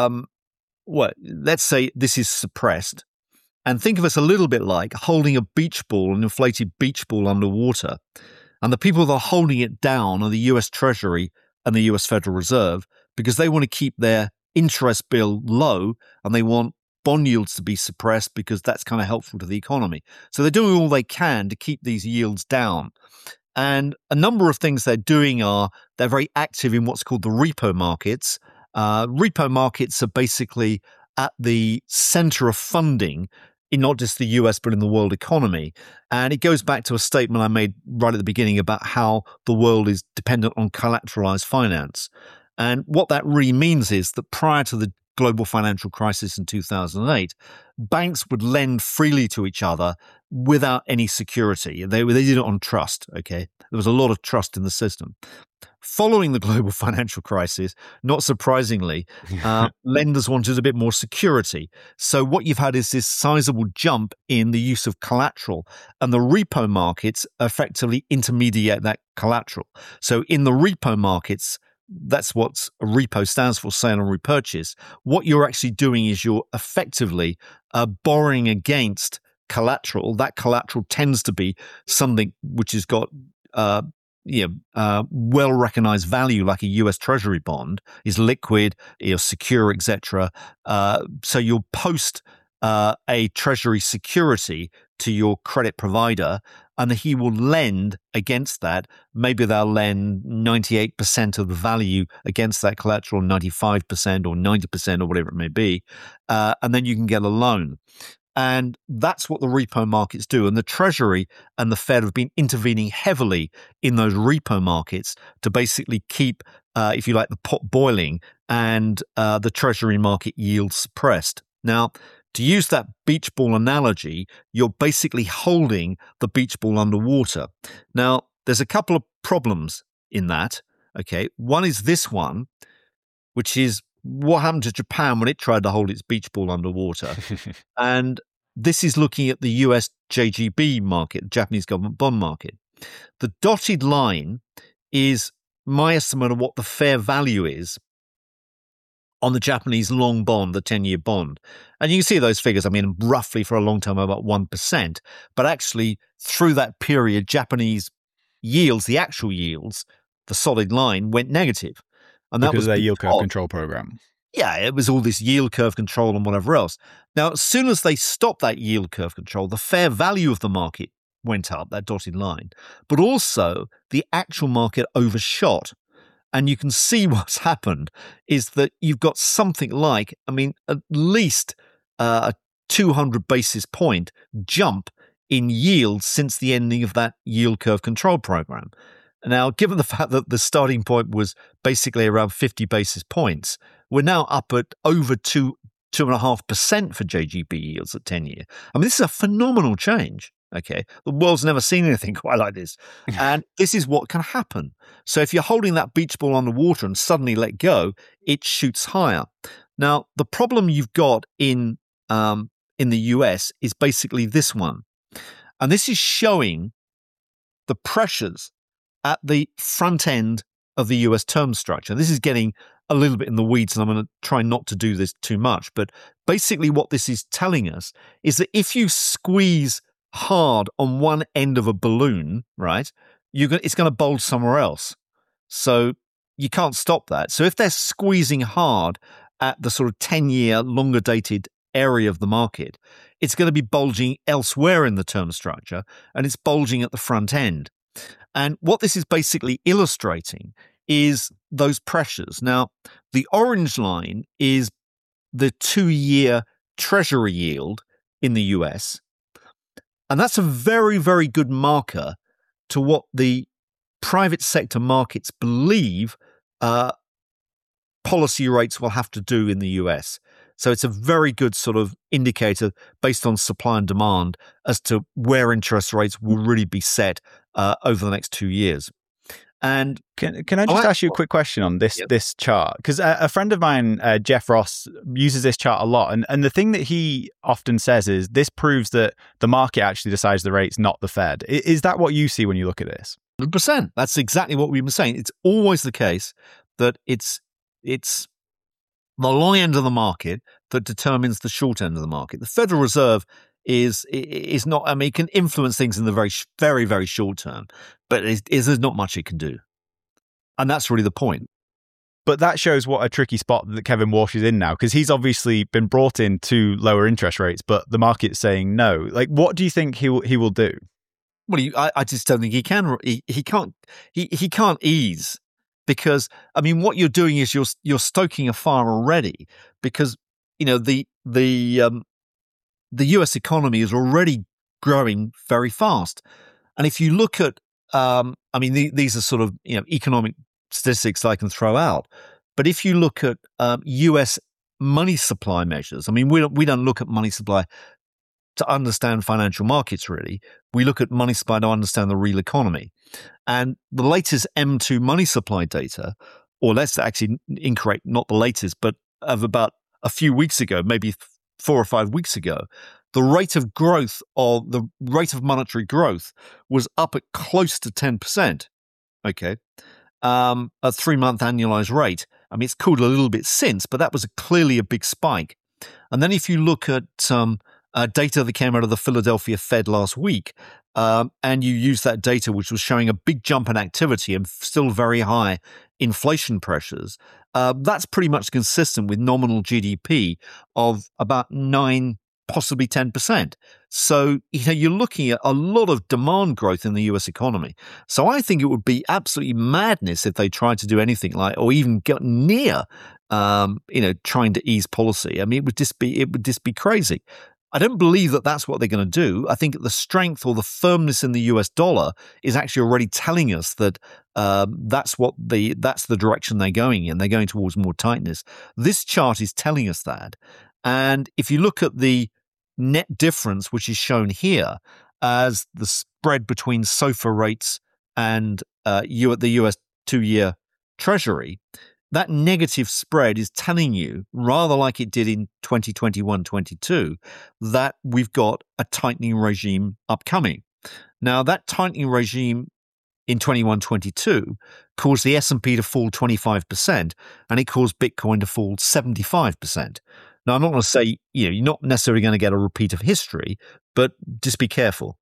let's say this is suppressed, and think of us a little bit like holding a beach ball, an inflated beach ball underwater. And the people that are holding it down are the US Treasury and the US Federal Reserve, because they want to keep their interest bill low and they want bond yields to be suppressed because that's kind of helpful to the economy. So they're doing all they can to keep these yields down. And a number of things they're doing are they're very active in what's called the repo markets. Repo markets are basically at the center of funding in not just the US, but in the world economy. And it goes back to a statement I made right at the beginning about how the world is dependent on collateralized finance. And what that really means is that prior to the global financial crisis in 2008, banks would lend freely to each other without any security. They did it on trust, okay? There was a lot of trust in the system. Following the global financial crisis, not surprisingly, lenders wanted a bit more security. So what you've had is this sizable jump in the use of collateral, and the repo markets effectively intermediate that collateral. So in the repo markets, that's what a repo stands for, sale and repurchase. What you're actually doing is you're effectively borrowing against collateral. That collateral tends to be something which has got well-recognized value, like a US Treasury bond, is liquid, secure, etc. So you'll post a Treasury security to your credit provider, and he will lend against that. Maybe they'll lend 98% of the value against that collateral, 95% or 90% or whatever it may be, and then you can get a loan. And that's what the repo markets do. And the Treasury and the Fed have been intervening heavily in those repo markets to basically keep, if you like, the pot boiling and the Treasury market yields suppressed. Now, to use that beach ball analogy, you're basically holding the beach ball underwater. Now, there's a couple of problems in that. Okay, one is this one, which is what happened to Japan when it tried to hold its beach ball underwater. And this is looking at the US JGB market, Japanese government bond market. The dotted line is my estimate of what the fair value is on the Japanese long bond, the 10-year bond. And you can see those figures, I mean, roughly for a long time, about 1%. But actually, through that period, Japanese yields, the actual yields, the solid line, went negative. And that was their yield curve control program. Yeah, it was all this yield curve control and whatever else. Now, as soon as they stopped that yield curve control, the fair value of the market went up, that dotted line. But also, the actual market overshot. And you can see what's happened is that you've got something like, at least a 200 basis point jump in yield since the ending of that yield curve control program. Now, given the fact that the starting point was basically around 50 basis points, we're now up at over 2.5% for JGB yields at 10-year. This is a phenomenal change. Okay, the world's never seen anything quite like this. And this is what can happen. So if you're holding that beach ball underwater and suddenly let go, it shoots higher. Now, the problem you've got in the US is basically this one. And this is showing the pressures at the front end of the US term structure. This is getting a little bit in the weeds, and I'm going to try not to do this too much. But basically what this is telling us is that if you squeeze hard on one end of a balloon, right, it's going to bulge somewhere else. So you can't stop that. So if they're squeezing hard at the sort of 10-year longer dated area of the market, it's going to be bulging elsewhere in the term structure, and it's bulging at the front end. And what this is basically illustrating is those pressures. Now, the orange line is the 2-year Treasury yield in the US. And that's a very, very good marker to what the private sector markets believe policy rates will have to do in the US. So it's a very good sort of indicator based on supply and demand as to where interest rates will really be set over the next 2 years. And can I just ask you a quick question on this chart? Because a friend of mine, Jeff Ross, uses this chart a lot. And the thing that he often says is this proves that the market actually decides the rates, not the Fed. Is that what you see when you look at this? 100%. That's exactly what we've been saying. It's always the case that it's the long end of the market that determines the short end of the market. The Federal Reserve is not, I mean, it can influence things in the very, very, very short term, but there's not much it can do. And that's really the point. But that shows what a tricky spot that Kevin Walsh is in now, because he's obviously been brought in to lower interest rates, but the market's saying no. Like, what do you think he will do? Well, I just don't think he can. He can't ease, because I mean, what you're doing is you're stoking a fire already, because the US economy is already growing very fast, and if you look at, these are sort of economic statistics I can throw out, but if you look at US money supply measures, I mean, we don't look at money supply to understand financial markets, really. We look at money supply to understand the real economy. And the latest M2 money supply data, or that's actually incorrect, not the latest, but of about a few weeks ago, maybe 4 or 5 weeks ago, the rate of growth, or the rate of monetary growth, was up at close to 10%. Okay. A 3-month annualized rate. I mean, it's cooled a little bit since, but that was clearly a big spike. And then if you look at data that came out of the Philadelphia Fed last week, and you use that data, which was showing a big jump in activity and still very high inflation pressures, that's pretty much consistent with nominal GDP of about 9, possibly 10%. So, you're looking at a lot of demand growth in the US economy. So I think it would be absolutely madness if they tried to do anything like, or even get near, trying to ease policy. I mean, it would just be crazy. I don't believe that that's what they're going to do. I think the strength or the firmness in the US dollar is actually already telling us that that's the direction they're going in. They're going towards more tightness. This chart is telling us that. And if you look at the net difference, which is shown here as the spread between SOFR rates and the US 2-year Treasury, that negative spread is telling you, rather like it did in 2021-22, that we've got a tightening regime upcoming. Now, that tightening regime in 21-22 caused the S&P to fall 25%, and it caused Bitcoin to fall 75%. Now, I'm not going to say, you're not necessarily going to get a repeat of history, but just be careful.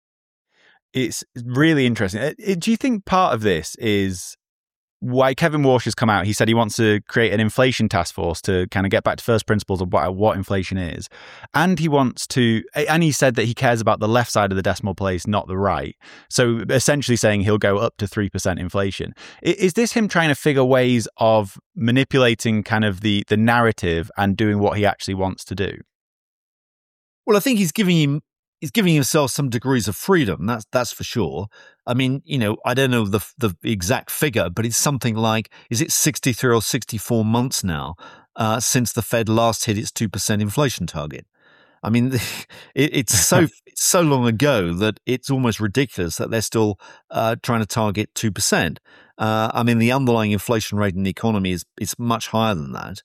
It's really interesting. Do you think part of this is why Kevin Walsh has come out? He said he wants to create an inflation task force to kind of get back to first principles of what inflation is. And he said that he cares about the left side of the decimal place, not the right. So essentially saying he'll go up to 3% inflation. Is this him trying to figure ways of manipulating kind of the narrative and doing what he actually wants to do? Well, I think he's giving himself some degrees of freedom. That's for sure. I mean, I don't know the exact figure, but it's something like, is it 63 or 64 months now since the Fed last hit its 2% inflation target? I mean, it's so long ago that it's almost ridiculous that they're still trying to target 2%. I mean, the underlying inflation rate in the economy is much higher than that.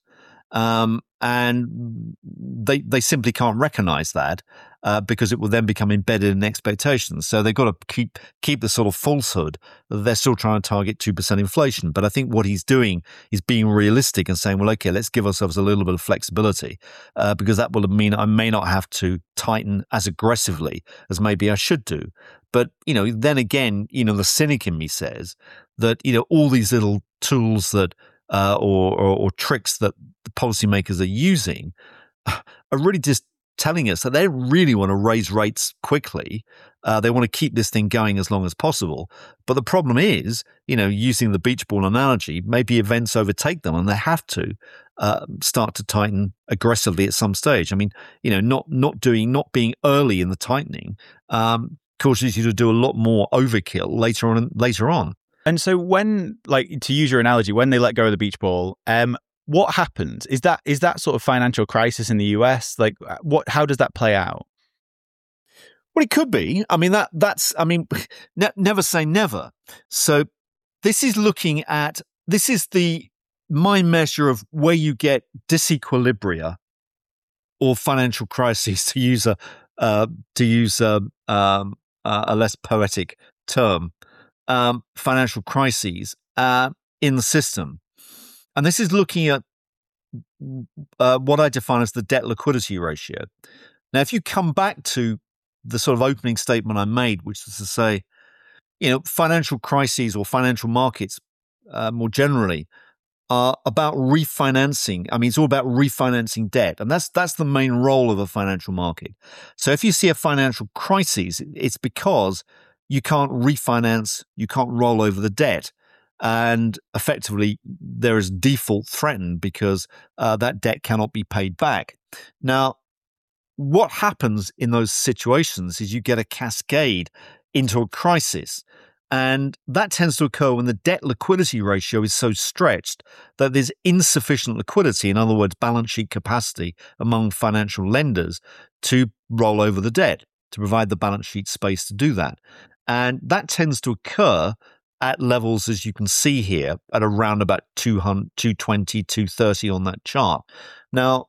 And they simply can't recognize that because it will then become embedded in expectations. So they've got to keep the sort of falsehood that they're still trying to target 2% inflation. But I think what he's doing is being realistic and saying, well, okay, let's give ourselves a little bit of flexibility because that will mean I may not have to tighten as aggressively as maybe I should do. But, then again, the cynic in me says that, all these little tools that or tricks that the policymakers are using are really just telling us that they really want to raise rates quickly. They want to keep this thing going as long as possible. But the problem is, using the beach ball analogy, maybe events overtake them and they have to start to tighten aggressively at some stage. I mean, not being early in the tightening causes you to do a lot more overkill later on. And so when, to use your analogy, when they let go of the beach ball, what happens? Is that sort of financial crisis in the US? How does that play out? Well, it could be. I mean, never say never. So this is my measure of where you get disequilibria or financial crises, to use a less poetic term. Financial crises in the system. And this is looking at what I define as the debt liquidity ratio. Now, if you come back to the sort of opening statement I made, which was to say, financial crises or financial markets more generally are about refinancing. I mean, it's all about refinancing debt. And that's the main role of a financial market. So if you see a financial crisis, it's because you can't refinance, you can't roll over the debt. And effectively, there is default threatened because that debt cannot be paid back. Now, what happens in those situations is you get a cascade into a crisis. And that tends to occur when the debt liquidity ratio is so stretched that there's insufficient liquidity, in other words, balance sheet capacity among financial lenders to roll over the debt, to provide the balance sheet space to do that. And that tends to occur at levels, as you can see here, at around about 200, 220, 230 on that chart. Now,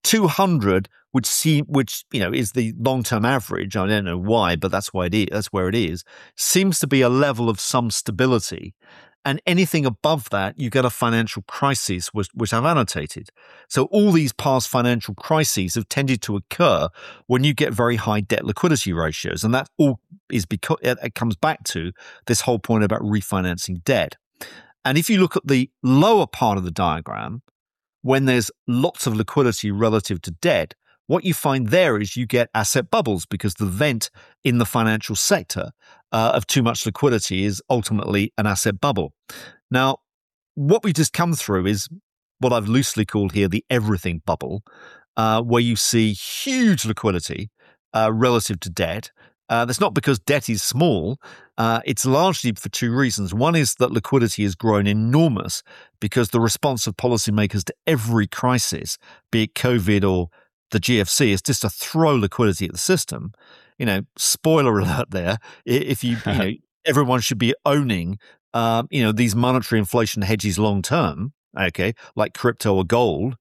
200 which is the long-term average. I don't know why, but that's why it is. That's where it is. Seems to be a level of some stability. And anything above that, you get a financial crisis, which I've annotated. So all these past financial crises have tended to occur when you get very high debt liquidity ratios. And that all is because it comes back to this whole point about refinancing debt. And if you look at the lower part of the diagram, when there's lots of liquidity relative to debt, what you find there is you get asset bubbles because the vent in the financial sector of too much liquidity is ultimately an asset bubble. Now, what we've just come through is what I've loosely called here the everything bubble, where you see huge liquidity relative to debt. That's not because debt is small. It's largely for two reasons. One is that liquidity has grown enormous because the response of policymakers to every crisis, be it COVID or the GFC, is just to throw liquidity at the system. Spoiler alert there. If everyone should be owning, these monetary inflation hedges long term, okay, like crypto or gold,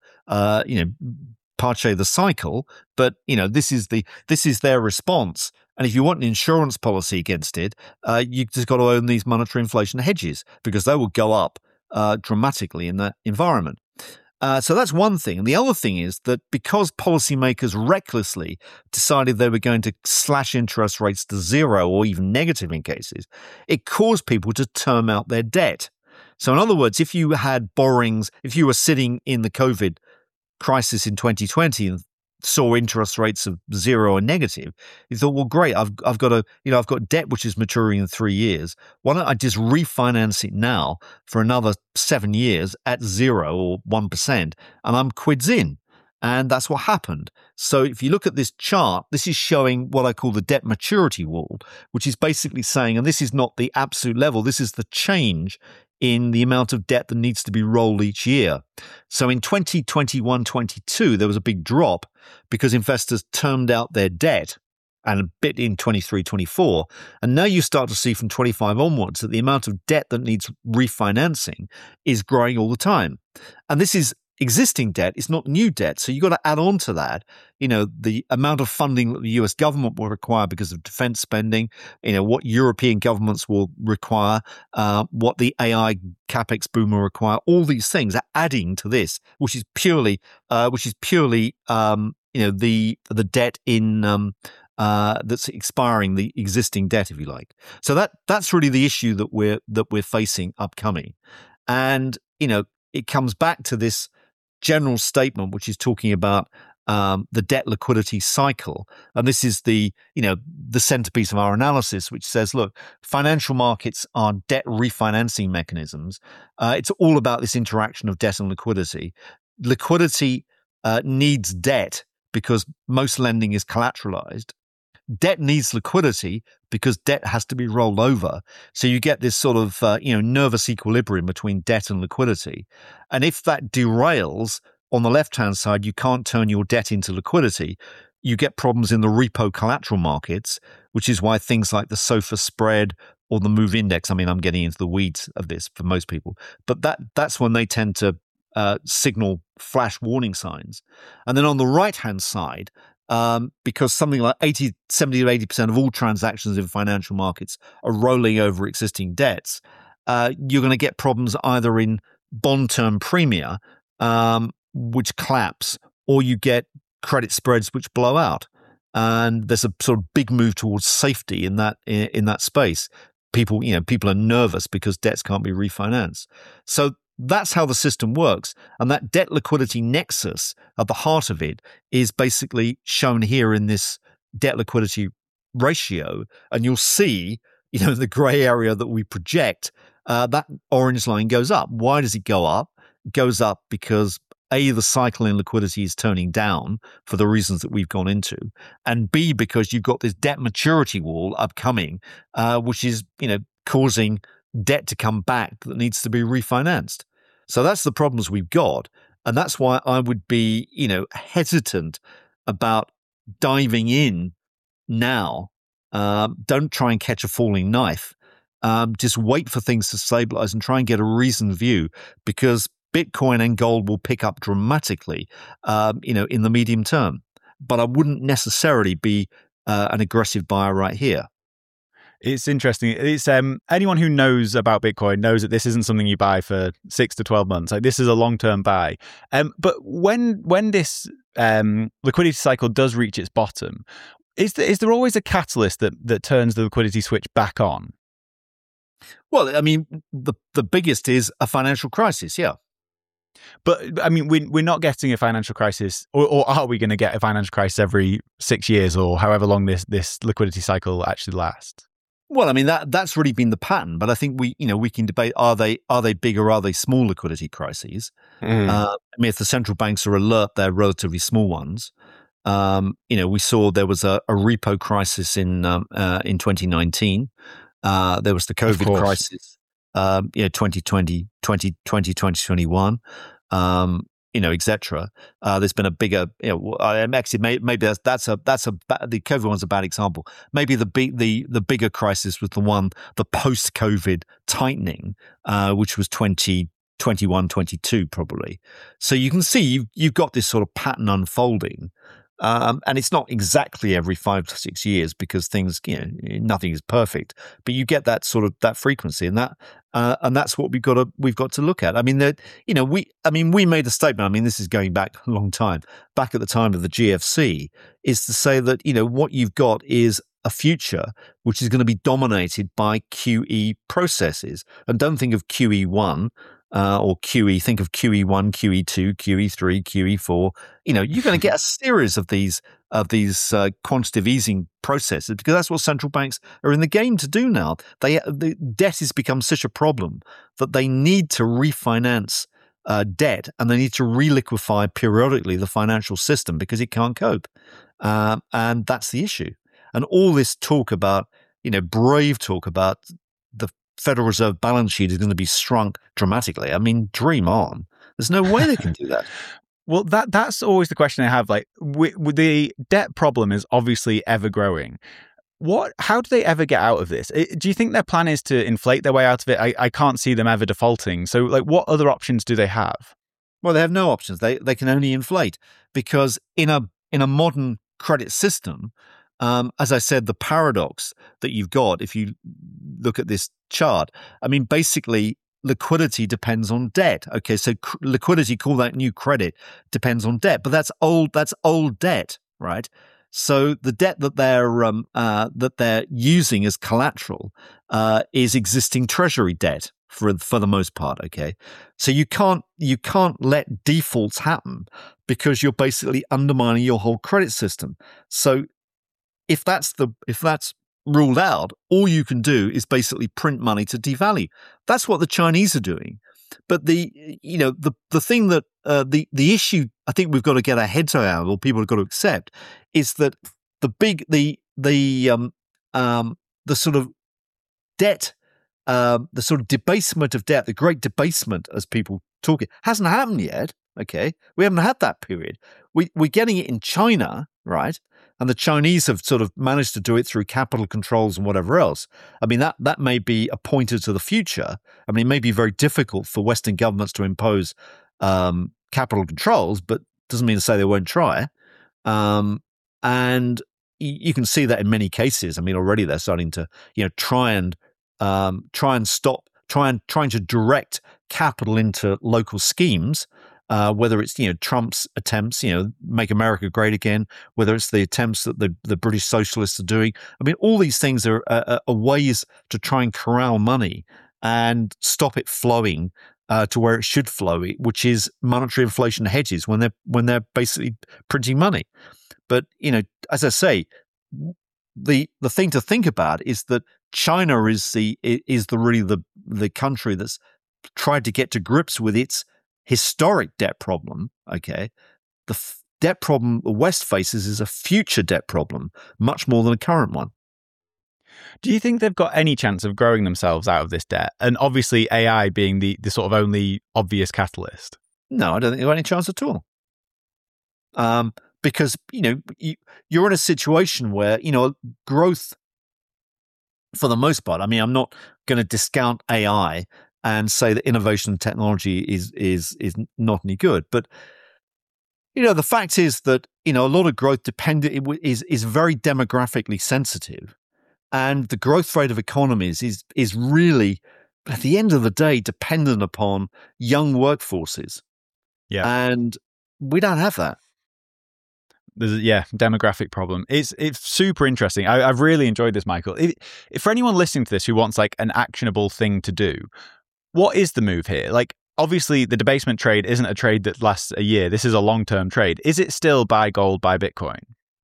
parche the cycle. But this is their response. And if you want an insurance policy against it, you just got to own these monetary inflation hedges because they will go up dramatically in that environment. So that's one thing. And the other thing is that because policymakers recklessly decided they were going to slash interest rates to zero or even negative in cases, it caused people to term out their debt. So in other words, if you had borrowings, if you were sitting in the COVID crisis in 2020 and saw interest rates of zero or negative, you thought, well, great, I've got debt which is maturing in 3 years. Why don't I just refinance it now for another 7 years at 0 or 1%, and I'm quids in? And that's what happened. So if you look at this chart, this is showing what I call the debt maturity wall, which is basically saying, and this is not the absolute level, this is the change in the amount of debt that needs to be rolled each year. So in 2021-22, there was a big drop because investors termed out their debt and a bit in 23-24. And now you start to see from 25 onwards that the amount of debt that needs refinancing is growing all the time. And this is existing debt. It's not new debt. So you've got to add on to that, the amount of funding that the US government will require because of defense spending, what European governments will require, what the AI capex boom will require. All these things are adding to this, which is purely the debt in that's expiring, the existing debt, if you like. So that's really the issue that we're facing upcoming, and it comes back to this general statement, which is talking about the debt liquidity cycle, and this is the centerpiece of our analysis, which says, look, financial markets are debt refinancing mechanisms. It's all about this interaction of debt and liquidity. Liquidity needs debt because most lending is collateralized. Debt needs liquidity because debt has to be rolled over. So you get this sort of, nervous equilibrium between debt and liquidity. And if that derails, on the left-hand side, you can't turn your debt into liquidity. You get problems in the repo collateral markets, which is why things like the SOFR spread or the MOVE index, I'm getting into the weeds of this for most people, but that's when they tend to signal flash warning signs. And then on the right-hand side, because something like 70 to 80% of all transactions in financial markets are rolling over existing debts, you're going to get problems either in bond term premia, which collapse, or you get credit spreads which blow out. And there's a sort of big move towards safety in that space. People are nervous because debts can't be refinanced. So that's how the system works. And that debt liquidity nexus at the heart of it is basically shown here in this debt liquidity ratio. And you'll see, the gray area that we project, that orange line goes up. Why does it go up? It goes up because A, the cycle in liquidity is turning down for the reasons that we've gone into, and B, because you've got this debt maturity wall upcoming, which is, causing debt to come back that needs to be refinanced. So that's the problems we've got. And that's why I would be, hesitant about diving in now. Don't try and catch a falling knife. Just wait for things to stabilize and try and get a reasoned view, because Bitcoin and gold will pick up dramatically, in the medium term. But I wouldn't necessarily be an aggressive buyer right here. It's interesting. It's anyone who knows about Bitcoin knows that this isn't something you buy for 6 to 12 months. Like, this is a long-term buy. But when this liquidity cycle does reach its bottom, is there always a catalyst that turns the liquidity switch back on? Well, the biggest is a financial crisis, yeah. But we're not getting a financial crisis, or are we going to get a financial crisis every 6 years or however long this liquidity cycle actually lasts? Well, that's really been the pattern, but I think we can debate, are they big or are they small liquidity crises? If the central banks are alert, they're relatively small ones. We saw there was a repo crisis in 2019. There was the COVID crisis, 2020, 2021. Etc. There's been a bigger, actually maybe the COVID one's a bad example. Maybe the bigger crisis was the post-COVID tightening, which was 2021, 22 probably. So you can see you've got this sort of pattern unfolding. And it's not exactly every 5 to 6 years, because things, nothing is perfect, but you get that sort of that frequency, and that's what we've got to look at. We made the statement. This is going back a long time, back at the time of the GFC, is to say that what you've got is a future which is going to be dominated by QE processes, and don't think of QE1. Or QE, think of QE1, QE2, QE3, QE4. You're going to get a series of these quantitative easing processes, because that's what central banks are in the game to do now. The debt has become such a problem that they need to refinance debt, and they need to reliquefy periodically the financial system because it can't cope. And that's the issue. And all this talk about, brave talk about the Federal Reserve balance sheet is going to be shrunk dramatically. Dream on. There's no way they can do that. Well, that's always the question I have. Like, with the debt problem is obviously ever growing. How do they ever get out of this? Do you think their plan is to inflate their way out of it? I can't see them ever defaulting. So, what other options do they have? Well, they have no options. They can only inflate, because in a modern credit system, as I said, the paradox that you've got, if you look at this chart, I mean, basically liquidity depends on debt. Okay, so liquidity, call that new credit, depends on debt, but that's old debt, right? So the debt that they're using as collateral is existing treasury debt for the most part. Okay, so you can't let defaults happen, because you're basically undermining your whole credit system. So if that's ruled out, all you can do is basically print money to devalue. That's what the Chinese are doing. But the thing that the issue I think we've got to get our heads around, or people have got to accept, is that the sort of debt, the sort of debasement of debt, the great debasement, as people talk, it hasn't happened yet. Okay, we haven't had that period. We're getting it in China, right? And the Chinese have sort of managed to do it through capital controls and whatever else. I mean, that may be a pointer to the future. I mean, it may be very difficult for Western governments to impose capital controls, but doesn't mean to say they won't try. And you can see that in many cases. I mean, already they're starting to, trying to direct capital into local schemes. Whether it's Trump's attempts, make America great again, whether it's the attempts that the British socialists are doing. I mean, all these things are ways to try and corral money and stop it flowing to where it should flow, which is monetary inflation hedges when they're basically printing money. But as I say, the thing to think about is that China is really the country that's tried to get to grips with its historic debt problem. Okay, the debt problem the West faces is a future debt problem, much more than a current one. Do you think they've got any chance of growing themselves out of this debt? And obviously AI being the sort of only obvious catalyst. No, I don't think they've got any chance at all. Because, you're in a situation where, growth, for the most part, I mean, I'm not going to discount AI and say that innovation and technology is not any good. But, the fact is that, a lot of growth is very demographically sensitive. And the growth rate of economies is really, at the end of the day, dependent upon young workforces. Yeah. And we don't have that. There's demographic problem. It's super interesting. I've really enjoyed this, Michael. If for anyone listening to this who wants like an actionable thing to do, what is the move here? Like, obviously the debasement trade isn't a trade that lasts a year. This is a long-term trade. Is it still buy gold, buy Bitcoin?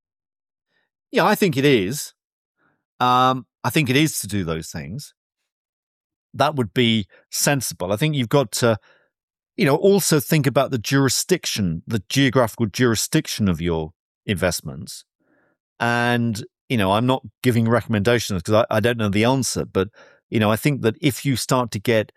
Yeah, I think it is. I think it is to do those things. That would be sensible. I think you've got to, also think about the geographical jurisdiction of your investments. And, I'm not giving recommendations because I don't know the answer, but, I think that if you start to get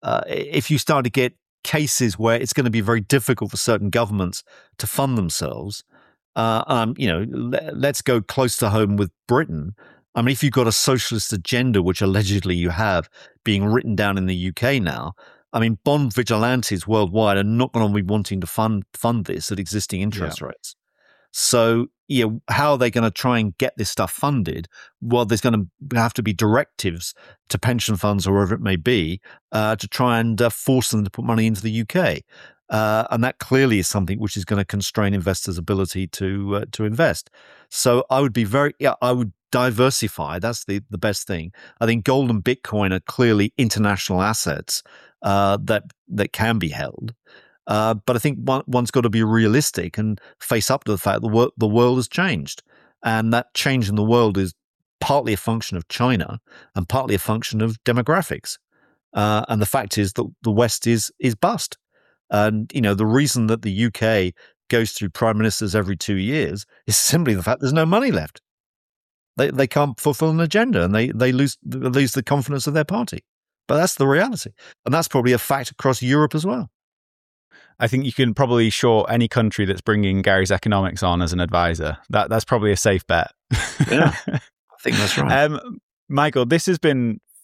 cases where it's going to be very difficult for certain governments to fund themselves, let's go close to home with Britain. I mean, if you've got a socialist agenda, which allegedly you have, being written down in the UK now, I mean, bond vigilantes worldwide are not going to be wanting to fund this at existing interest rates. So, how are they going to try and get this stuff funded? Well, there's going to have to be directives to pension funds or wherever it may be to try and force them to put money into the UK. And that clearly is something which is going to constrain investors' ability to invest. So I would be I would diversify. That's the best thing. I think gold and Bitcoin are clearly international assets that can be held. But I think one's got to be realistic and face up to the fact that the world has changed. And that change in the world is partly a function of China and partly a function of demographics. And the fact is that the West is bust. And, the reason that the UK goes through prime ministers every 2 years is simply the fact there's no money left. They can't fulfill an agenda and they lose the confidence of their party. But that's the reality. And that's probably a fact across Europe as well. I think you can probably short any country that's bringing Gary's Economics on as an advisor. That's probably a safe bet. Yeah, I think that's right. Michael, this has been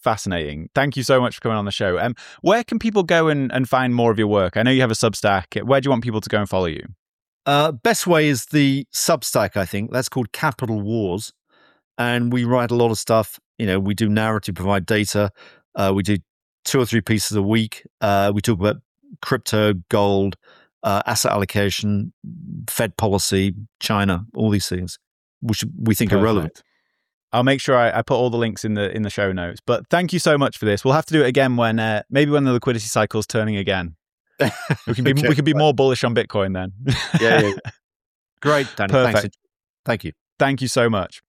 fascinating. Thank you so much for coming on the show. Where can people go and find more of your work? I know you have a Substack. Where do you want people to go and follow you? Best way is the Substack, I think. That's called Capital Wars. And we write a lot of stuff. We do narrative, provide data. We do 2 or 3 pieces a week. We talk about crypto, gold, asset allocation, Fed policy, China, all these things, which we think are relevant. I'll make sure I put all the links in the show notes. But thank you so much for this. We'll have to do it again when maybe when the liquidity cycle is turning again. We can be more bullish on Bitcoin then. Yeah. Great, Danny. Perfect. Thanks. Thank you. Thank you so much.